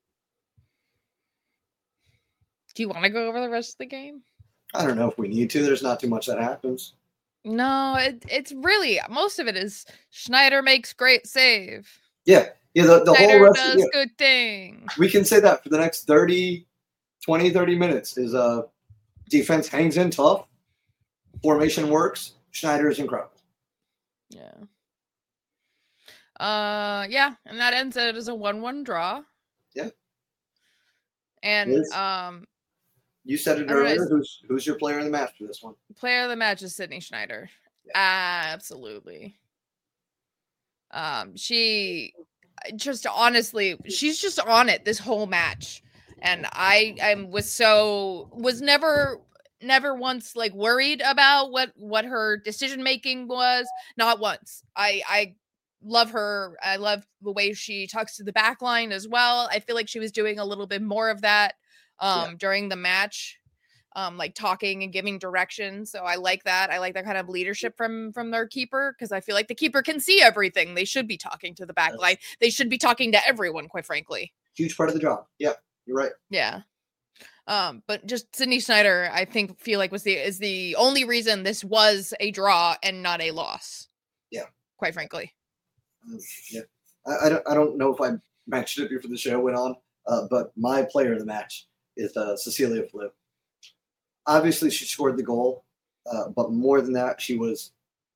Do you want to go over the rest of the game? I don't know if we need to. There's not too much that happens. No, it's really, most of it is Schneider makes great save. Yeah. The Schneider whole rest does good things. We can say that for the next 30 minutes is defense hangs in tough. Formation works. Schneider is incredible. Yeah. And that ends it as a 1-1 draw. Yeah. And you said it earlier. Who's your player of the match for this one? Player of the match is Sydney Schneider. Yeah. Absolutely. She's just on it this whole match. And I was never once like worried about what her decision making was. Not once. I love her. I love the way she talks to the back line as well. I feel like she was doing a little bit more of that during the match, like talking and giving direction. So I like that. I like that kind of leadership from their keeper, because I feel like the keeper can see everything. They should be talking to the back line. They should be talking to everyone, quite frankly. Huge part of the job. Yeah, you're right. Yeah. But just Sydney Schneider, I feel like is the only reason this was a draw and not a loss. Yeah. Quite frankly. Yeah. I don't know if I mentioned it before the show went on, but my player of the match is Cecilia Flip. Obviously, she scored the goal, but more than that, she was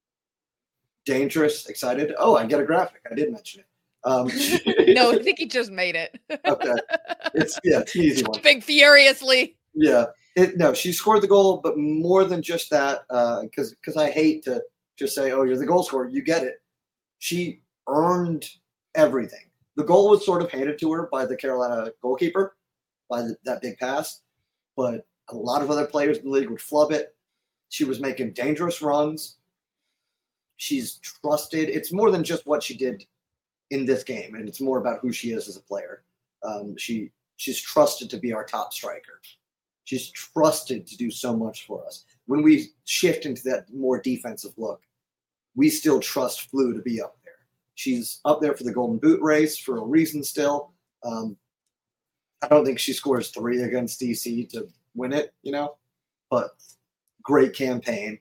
dangerous, excited. Oh, I get a graphic. I did mention it. No, I think he just made it. Okay. It's an easy one. Big furiously. Yeah. No, she scored the goal, but more than just that, because I hate to just say, oh, you're the goal scorer. You get it. She earned everything. The goal was sort of handed to her by the Carolina goalkeeper, by that big pass, but a lot of other players in the league would flub it. She was making dangerous runs. She's trusted. It's more than just what she did in this game, and it's more about who she is as a player. She's trusted to be our top striker. She's trusted to do so much for us. When we shift into that more defensive look, we still trust Flu to be up there. She's up there for the Golden Boot race for a reason still. I don't think she scores 3 against DC to win it, but great campaign.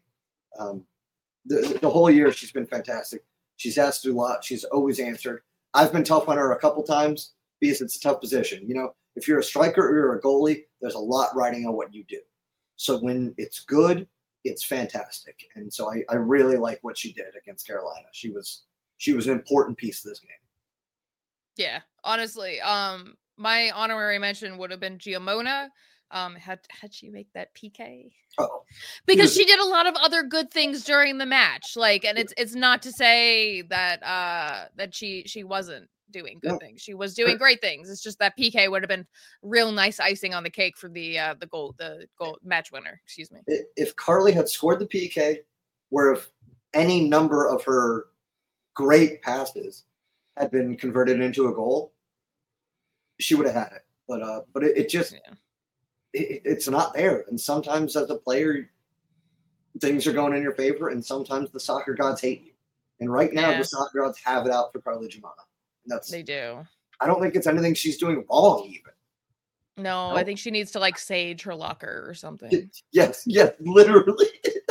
The whole year she's been fantastic. She's asked to do a lot. She's always answered. I've been tough on her a couple times because it's a tough position. If you're a striker or you're a goalie, there's a lot riding on what you do. So when it's good, it's fantastic. And so I really like what she did against Carolina. She was an important piece of this game. Yeah, honestly. My honorary mention would have been Giamona. Had she make that PK? Oh, because she did a lot of other good things during the match. And it's not to say that that she wasn't doing good things. She was doing great things. It's just that PK would have been real nice icing on the cake for the goal match winner. Excuse me. If Carly had scored the PK, where if any number of her great passes had been converted into a goal, she would have had it. But it just. Yeah. It's not there. And sometimes as a player, things are going in your favor, and sometimes the soccer gods hate you. And right now, the soccer gods have it out for Carly Giamona. They do. I don't think it's anything she's doing wrong, even. No, I think she needs to sage her locker or something. Yes, literally.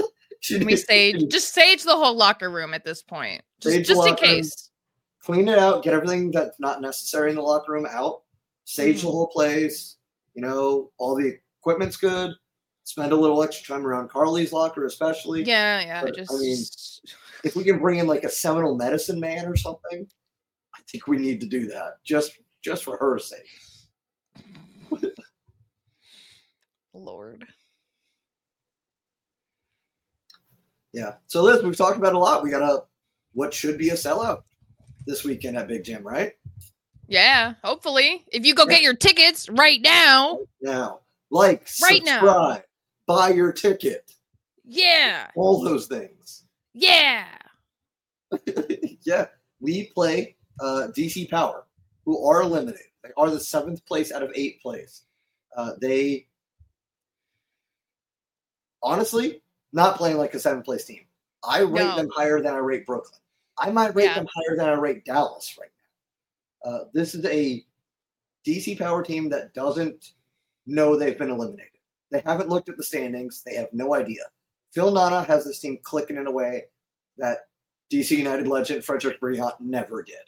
Just sage the whole locker room at this point. Just in case. Clean it out, get everything that's not necessary in the locker room out. Sage the whole place. All the equipment's good. Spend a little extra time around Carly's locker, especially. Yeah. But, if we can bring in like a Seminole medicine man or something, I think we need to do that just for her sake. Lord. Yeah. So Liz, we've talked about a lot. We got what should be a sellout this weekend at Big Jim, right? Yeah, hopefully. If you go get your tickets right now. Now. Subscribe, buy your ticket. Yeah. All those things. Yeah. Yeah. We play DC Power, who are eliminated. They are the 7th place out of 8th place. They honestly not playing like a 7th place team. I rate them higher than I rate Brooklyn. I might rate them higher than I rate Dallas right now. This is a DC Power team that doesn't know they've been eliminated. They haven't looked at the standings. They have no idea. Phil Nana has this team clicking in a way that DC United legend Frederick Briant never did.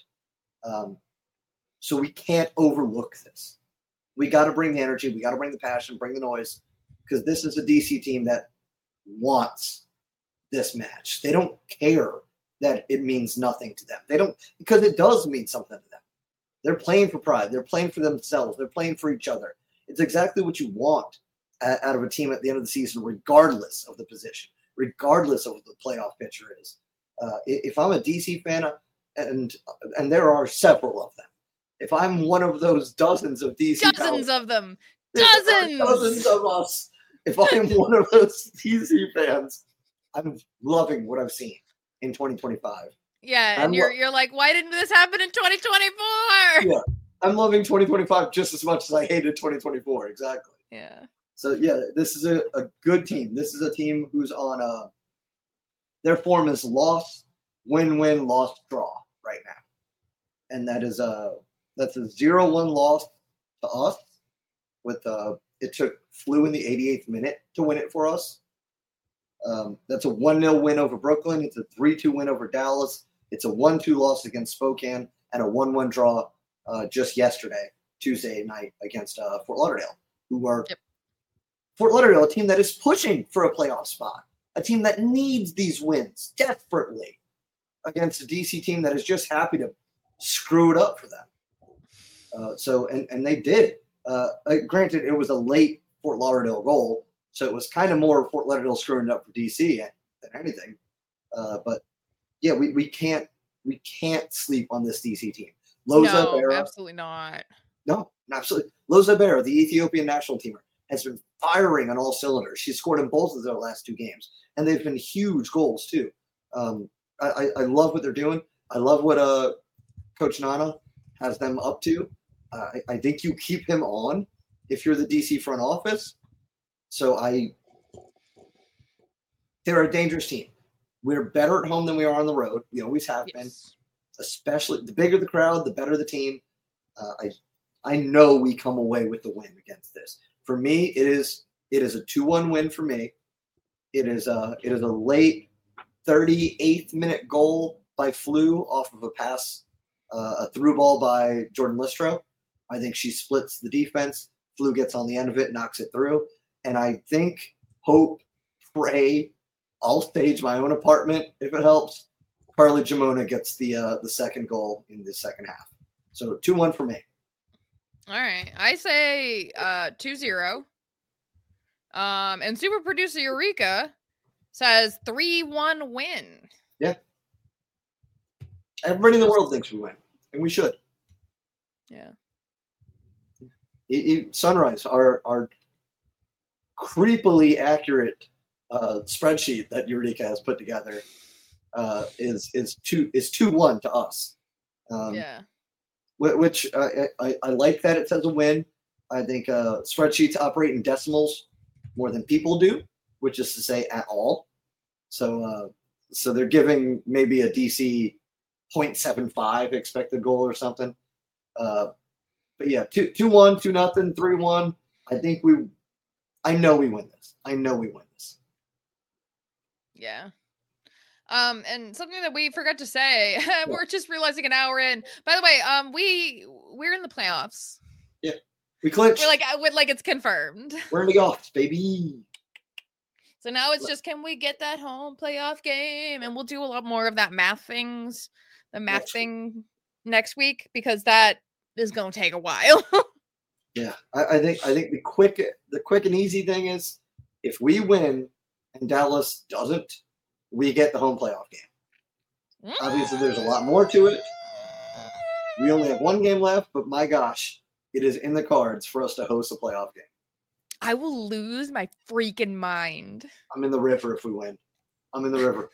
So we can't overlook this. We got to bring the energy. We got to bring the passion, bring the noise, because this is a DC team that wants this match. They don't care that it means nothing to them. They don't, because it does mean something to them. They're playing for pride. They're playing for themselves. They're playing for each other. It's exactly what you want out of a team at the end of the season, regardless of the position, regardless of what the playoff picture is. If I'm a DC fan, and there are several of them, if I'm one of those dozens of DC dozens fans, of them, dozens of us, if I'm one of those DC fans, I'm loving what I've seen in 2025. Yeah, and you're like, why didn't this happen in 2024? Yeah, I'm loving 2025 just as much as I hated 2024. Exactly. Yeah. So, yeah, this is a good team. This is a team who's on their form is loss, win-win, loss, draw right now. And that's a 0-1 loss to us. With it took Flu in the 88th minute to win it for us. That's a 1-0 win over Brooklyn. It's a 3-2 win over Dallas. It's a 1-2 loss against Spokane and a 1-1 draw just yesterday, Tuesday night, against Fort Lauderdale, who are Fort Lauderdale, a team that is pushing for a playoff spot, a team that needs these wins desperately against a DC team that is just happy to screw it up for them. And they did. Granted, it was a late Fort Lauderdale goal, so it was kind of more Fort Lauderdale screwing it up for DC than anything. But yeah, we can't sleep on this DC team. No, absolutely not. No, absolutely. Loza Berra, the Ethiopian national teamer, has been firing on all cylinders. She scored in both of their last 2 games, and they've been huge goals too. I love what they're doing. I love what Coach Nana has them up to. I think you keep him on if you're the DC front office. So they're a dangerous team. We're better at home than we are on the road. We always have been. Especially the bigger the crowd, the better the team. I know we come away with the win against this. For me, it is a 2-1 win for me. It is a late 38th minute goal by Flu off of a pass, a through ball by Jordan Listro. I think she splits the defense. Flu gets on the end of it, knocks it through. And I think, hope, pray, I'll stage my own apartment if it helps. Carly Jamona gets the second goal in the second half. So 2-1 for me. All right. I say 2-0. And super producer Eureka says 3-1 win. Yeah. Everybody in the world thinks we win, and we should. Yeah. Sunrise, our creepily accurate spreadsheet that Eureka has put together is 2-1 to us. Yeah. Which I like that it says a win. I think spreadsheets operate in decimals more than people do, which is to say at all. So they're giving maybe a DC 0.75 expected goal or something. But yeah, 2-1, 2-0, 3-1. I know we win this. Yeah. And something that we forgot to say, we're just realizing an hour in. By the way, we're in the playoffs. Yeah, we clinched. We're like it's confirmed. We're in the offs, baby. So now it's just, can we get that home playoff game? And we'll do a lot more of that math thing next week, because that is going to take a while. Yeah, I think the quick and easy thing is, if we win and Dallas doesn't, we get the home playoff game. Obviously, there's a lot more to it. We only have 1 game left, but my gosh, it is in the cards for us to host a playoff game. I will lose my freaking mind. I'm in the river if we win. I'm in the river.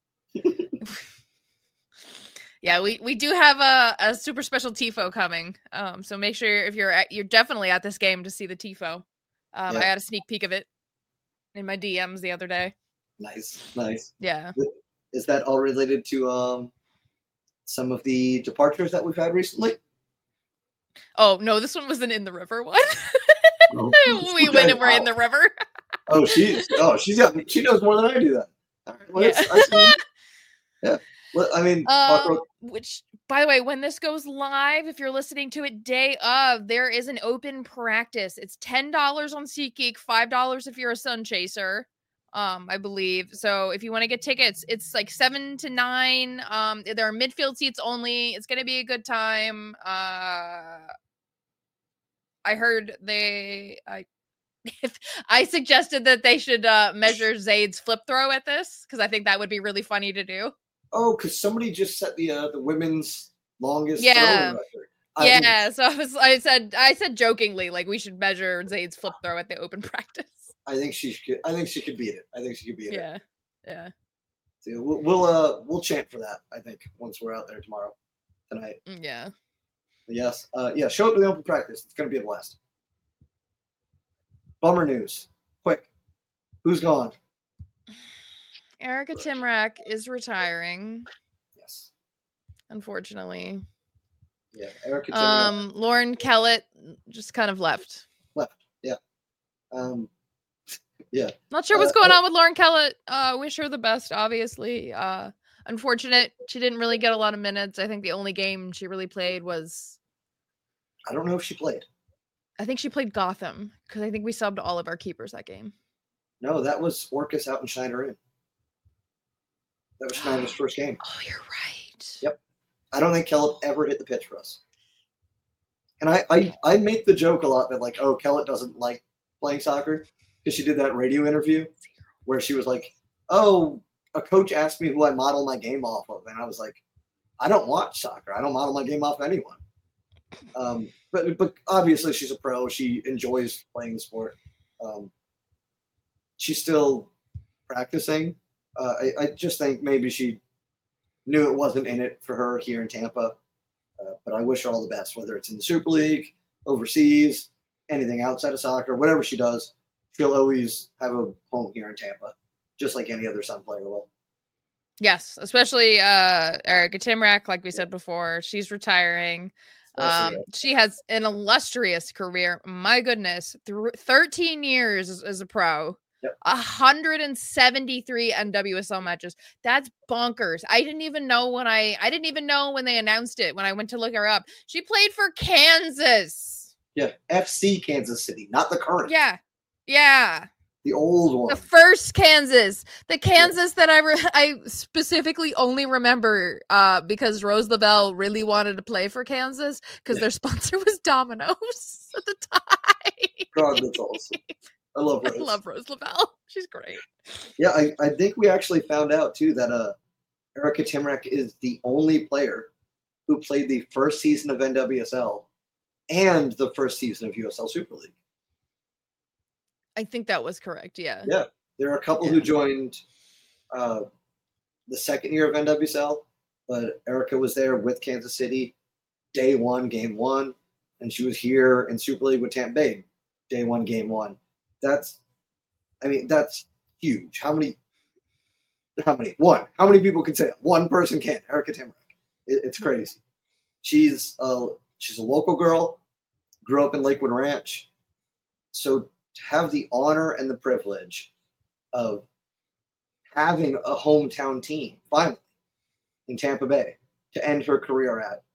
Yeah, we do have a super special TIFO coming. So make sure if you're definitely at this game to see the TIFO. I got a sneak peek of it in my DMs the other day. Nice. Yeah. Is that all related to some of the departures that we've had recently? Oh no, this one wasn't in the river one. Oh, We went and we're in the river. She knows more than I do that. All right, well, yeah. Well, I mean, which, by the way, when this goes live, if you're listening to it day of, there is an open practice. It's $10 on SeatGeek, $5 if you're a Sun Chaser, I believe. So if you want to get tickets, it's like 7 to 9. There are midfield seats only. It's gonna be a good time. I heard I suggested that they should measure Zayd's flip throw at this because I think that would be really funny to do. Oh, because somebody just set the women's longest throwing record. So I said jokingly, like, we should measure Zayd's flip throw at the open practice. I think she could beat it. Yeah. So we'll chant for that, I think, once we're out there tonight. Yeah. Yes. Show up to the open practice. It's gonna be a blast. Bummer news. Quick. Who's gone? Erika Tymrak is retiring. Yes. Unfortunately. Yeah, Erika Tymrak. Lauren Kellett just kind of left. Yeah. Yeah. Not sure what's going on with Lauren Kellett. Wish her the best, obviously. Unfortunate. She didn't really get a lot of minutes. I think the only game she really played was... I don't know if she played. I think she played Gotham because I think we subbed all of our keepers that game. No, that was Orcus out in Schneider Inn. That was Schneider's first game. Oh, you're right. Yep. I don't think Kellett ever hit the pitch for us. And I make the joke a lot that, like, oh, Kellett doesn't like playing soccer because she did that radio interview where she was like, oh, a coach asked me who I model my game off of. And I was like, I don't watch soccer. I don't model my game off of anyone. But obviously she's a pro. She enjoys playing the sport. She's still practicing. I just think maybe she knew it wasn't in it for her here in Tampa. But I wish her all the best, whether it's in the Super League, overseas, anything outside of soccer, whatever she does, she'll always have a home here in Tampa, just like any other Sun player will. Yes, especially Erika Tymrak, like we said before. She's retiring. She has an illustrious career. My goodness, 13 years as a pro. Yep. 173 NWSL matches. That's bonkers. I didn't even know when they announced it, when I went to look her up. She played for Kansas. Yeah, FC Kansas City, not the current. Yeah. The old one. The first Kansas. The Kansas that I specifically only remember because Rose Lavelle really wanted to play for Kansas because their sponsor was Domino's at the time. God, that's awesome. I love Rose Lavelle. She's great. Yeah, I think we actually found out, too, that Erika Tymrak is the only player who played the first season of NWSL and the first season of USL Super League. I think that was correct, yeah. Yeah, there are a couple who joined the second year of NWSL, but Erika was there with Kansas City day one, game one, and she was here in Super League with Tampa Bay day one, game one. That's huge. How many people can say it? One person can. Erika Tymrak. It's crazy. She's a local girl, grew up in Lakewood Ranch. So to have the honor and the privilege of having a hometown team finally in Tampa Bay to end her career at,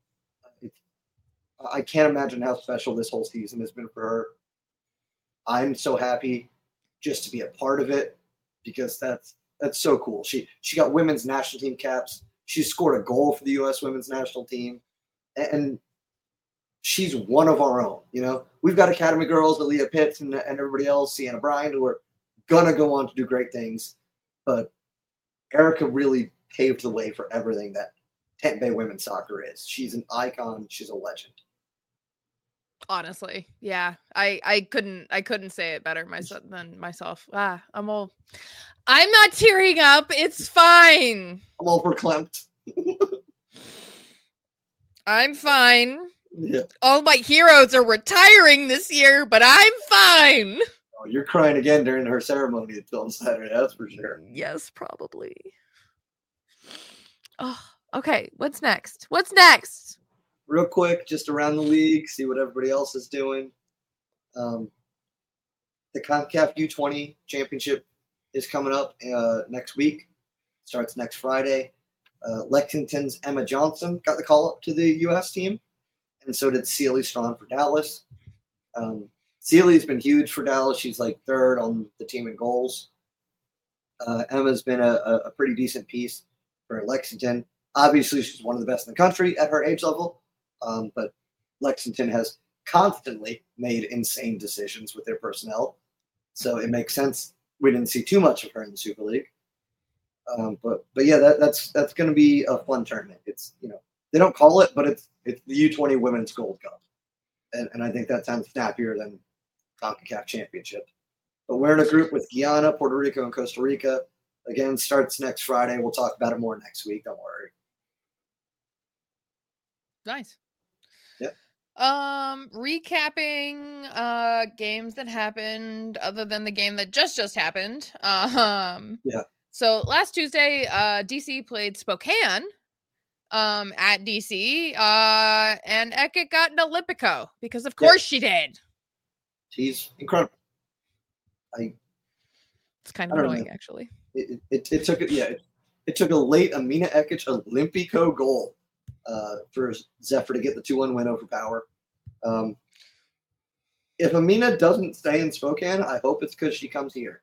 I can't imagine how special this whole season has been for her. I'm so happy just to be a part of it because that's so cool. She got women's national team caps. She scored a goal for the U.S. women's national team, and she's one of our own. You know, we've got Academy girls, Aaliyah Pitts, and everybody else, Sienna Bryan, who are gonna go on to do great things. But Erika really paved the way for everything that Tampa Bay women's soccer is. She's an icon. She's a legend. Honestly, yeah, I couldn't say it better than myself. I'm not tearing up. It's fine. I'm all verklempt. I'm fine. Yeah. All my heroes are retiring this year, but I'm fine. Oh, you're crying again during her ceremony on Saturday. That's for sure. Yes, probably. Oh, okay. What's next? real quick, just around the league, see what everybody else is doing. The CONCACAF U20 Championship is coming up next week. Starts next Friday. Lexington's Emma Johnson got the call up to the U.S. team, and so did Celie Strawn for Dallas. Celie's been huge for Dallas. She's like third on the team in goals. Emma's been a pretty decent piece for Lexington. Obviously, she's one of the best in the country at her age level, but Lexington has constantly made insane decisions with their personnel, so it makes sense we didn't see too much of her in the Super League. But yeah, that's going to be a fun tournament. It's they don't call it, but it's the U20 Women's Gold Cup, and I think that sounds snappier than CONCACAF Championship. But we're in a group with Guyana, Puerto Rico, and Costa Rica. Again, starts next Friday. We'll talk about it more next week. Don't worry. Nice. Yep. Recapping games that happened other than the game that just happened. Yeah. So last Tuesday, DC played Spokane at DC, and Eka got an Olympico because of course she did. She's incredible. It's kind of annoying, actually. It took a late Amina Ekic Olympico goal for Zephyr to get the 2-1 win over Power. If Amina doesn't stay in Spokane, I hope it's because she comes here.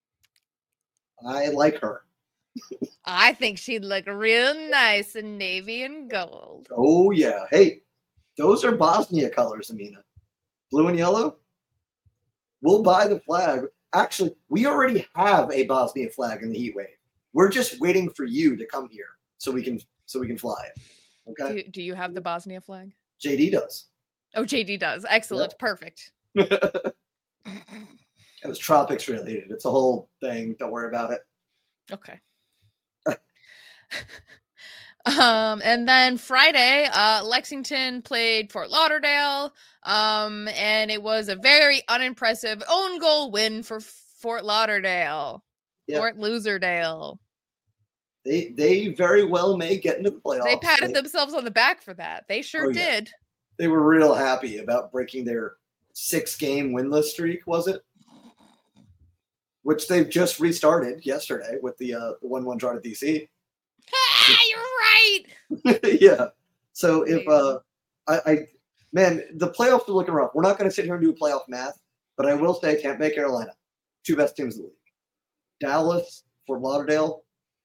I like her. I think she'd look real nice in navy and gold. Oh, yeah. Hey, those are Bosnia colors, Amina. Blue and yellow? We'll buy the flag. Actually, we already have a Bosnia flag in the Heat Wave. We're just waiting for you to come here so we can fly it. Okay? Do you have the Bosnia flag? JD does. Oh, JD does. Excellent. Yep. Perfect. It was tropics related. It's a whole thing. Don't worry about it. Okay. And then Friday, Lexington played Fort Lauderdale, and it was a very unimpressive own goal win for Fort Lauderdale. Yep. Fort Loserdale. They very well may get into the playoffs. They patted themselves on the back for that. They sure did. They were real happy about breaking their 6-game winless streak, was it? Which they've just restarted yesterday with the 1-1 draw to DC. Ah, you're right. Yeah. So if man, the playoffs are looking rough. We're not going to sit here and do playoff math, but I will say Tampa Bay, Carolina, 2 best teams in the league. Dallas, Fort Lauderdale,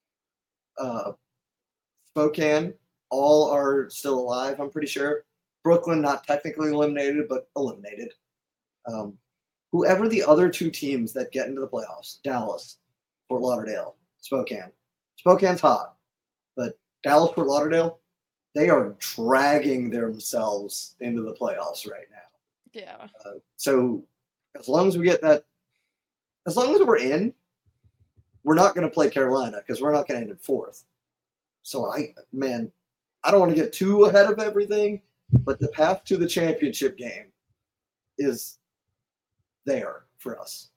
Spokane, all are still alive, I'm pretty sure. Brooklyn, not technically eliminated, but eliminated. Whoever the other 2 teams that get into the playoffs, Dallas, Fort Lauderdale, Spokane. Spokane's hot, but Dallas, Fort Lauderdale, they are dragging themselves into the playoffs right now. Yeah. So as long as we get that, as long as we're in, we're not going to play Carolina because we're not going to end in 4th. So I don't want to get too ahead of everything, but the path to the championship game is there for us.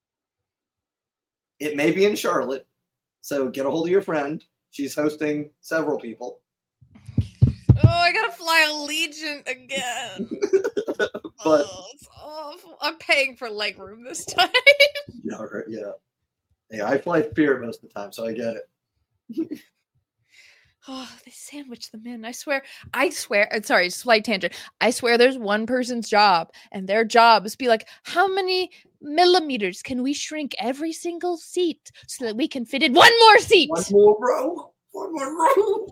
It may be in Charlotte, so get a hold of your friend. She's hosting several people. Oh, I gotta fly Allegiant again. But it's awful. I'm paying for leg room this time. Yeah, right, yeah. Yeah, I fly Spirit most of the time, so I get it. Oh, they sandwich them in. I swear. Sorry, slight tangent. I swear there's one person's job, and their job is to be like, how many millimeters can we shrink every single seat so that we can fit in one more seat? One more row.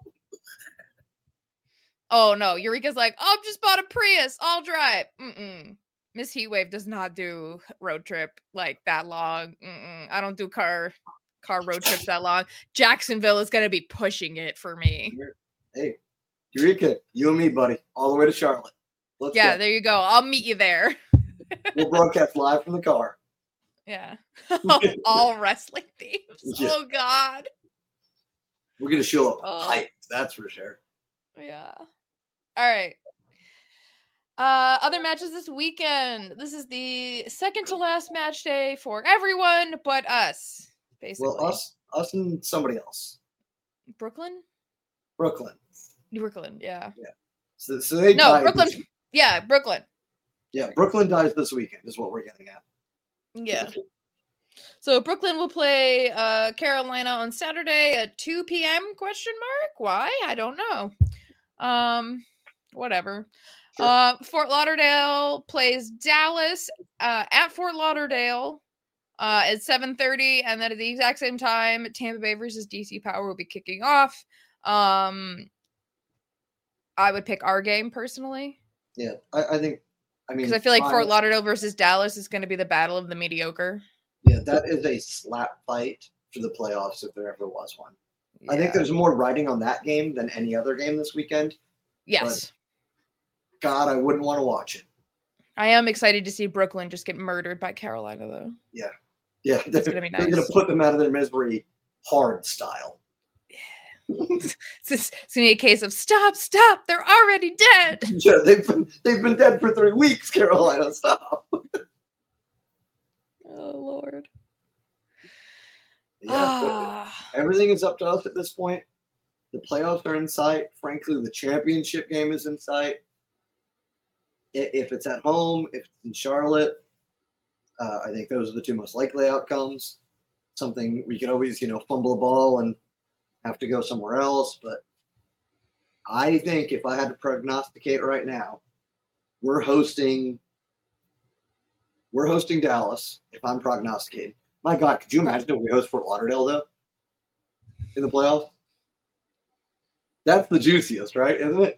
Oh, no. Eureka's like, oh, I've just bought a Prius. I'll drive. Miss Heatwave does not do road trip like that long. I don't do car road trips that long. Jacksonville is going to be pushing it for me. Hey, Eureka, you and me, buddy, all the way to Charlotte. Let's go. There you go. I'll meet you there. We'll broadcast live from the car. Yeah. All wrestling themes. Yeah. Oh, God. We're going to show up hyped, that's for sure. Yeah. All right. Other matches this weekend. This is the second to last match day for everyone but us, basically. Well, us and somebody else. Brooklyn, yeah. yeah. So they no, Brooklyn. Yeah, Brooklyn. Yeah, Brooklyn dies this weekend is what we're getting at. Yeah. So Brooklyn will play Carolina on Saturday at 2 p.m. ? Why? I don't know. Whatever. Sure. Fort Lauderdale plays Dallas at Fort Lauderdale at 7:30, and then at the exact same time, Tampa Bay versus DC Power will be kicking off. I would pick our game personally. Yeah, I think. I mean, because I feel like Fort Lauderdale versus Dallas is going to be the battle of the mediocre. Yeah, that is a slap fight for the playoffs if there ever was one. Yeah. I think there's more riding on that game than any other game this weekend. Yes. God, I wouldn't want to watch it. I am excited to see Brooklyn just get murdered by Carolina, though. Yeah. Yeah, it's going to be nice. They're going to put them out of their misery hard style. It's going to be a case of stop, they're already dead. Yeah, they've been dead for 3 weeks, Carolina, stop. Oh, Lord. Yeah, everything is up to us at this point. The playoffs are in sight. Frankly, the championship game is in sight. If it's at home, if it's in Charlotte, I think those are the two most likely outcomes. Something we could always, fumble a ball and have to go somewhere else. But I think if I had to prognosticate right now, we're hosting Dallas. If I'm prognosticating, my God, could you imagine if we host Fort Lauderdale though in the playoffs? That's the juiciest, right? Isn't it?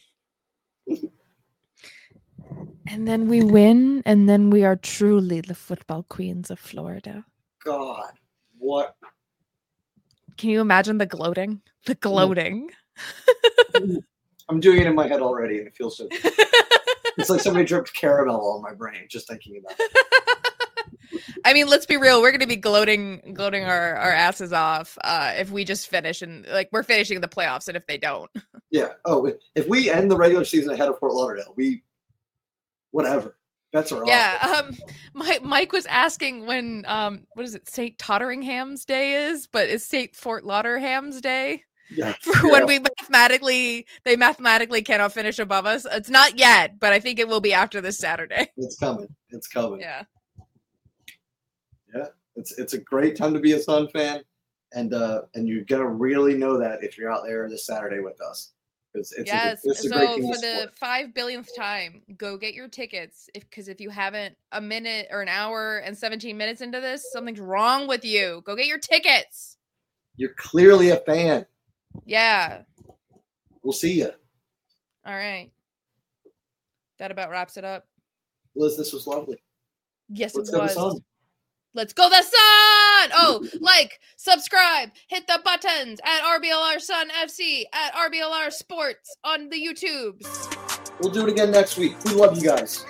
And then we win, and then we are truly the football queens of Florida. God, what? Can you imagine the gloating? The gloating. I'm doing it in my head already, and it feels so good. It's like somebody dripped caramel on my brain just thinking about it. I mean, let's be real. We're going to be gloating our asses off if we just finish, and we're finishing the playoffs, and if they don't. Yeah. Oh, if we end the regular season ahead of Fort Lauderdale, whatever. That's our offer. Mike was asking when what is it, St. Totteringham's Day is, but it's St. Fort Lauderdale's Day. Yeah. When they mathematically cannot finish above us. It's not yet, but I think it will be after this Saturday. It's coming. Yeah. Yeah. It's a great time to be a Sun fan, and you're gonna really know that if you're out there this Saturday with us. It's a great game for the 5 billionth time, go get your tickets. Because if you haven't a minute or an hour and 17 minutes into this, something's wrong with you. Go get your tickets. You're clearly a fan. Yeah. We'll see you. All right. That about wraps it up. Liz, this was lovely. Yes, it was. Let's go the Sun! Oh, subscribe, hit the buttons at RBLR Sun FC, at RBLR Sports on the YouTubes. We'll do it again next week. We love you guys.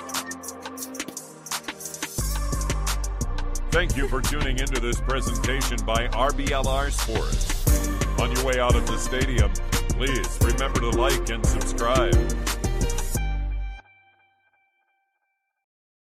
Thank you for tuning into this presentation by RBLR Sports. On your way out of the stadium, please remember to like and subscribe.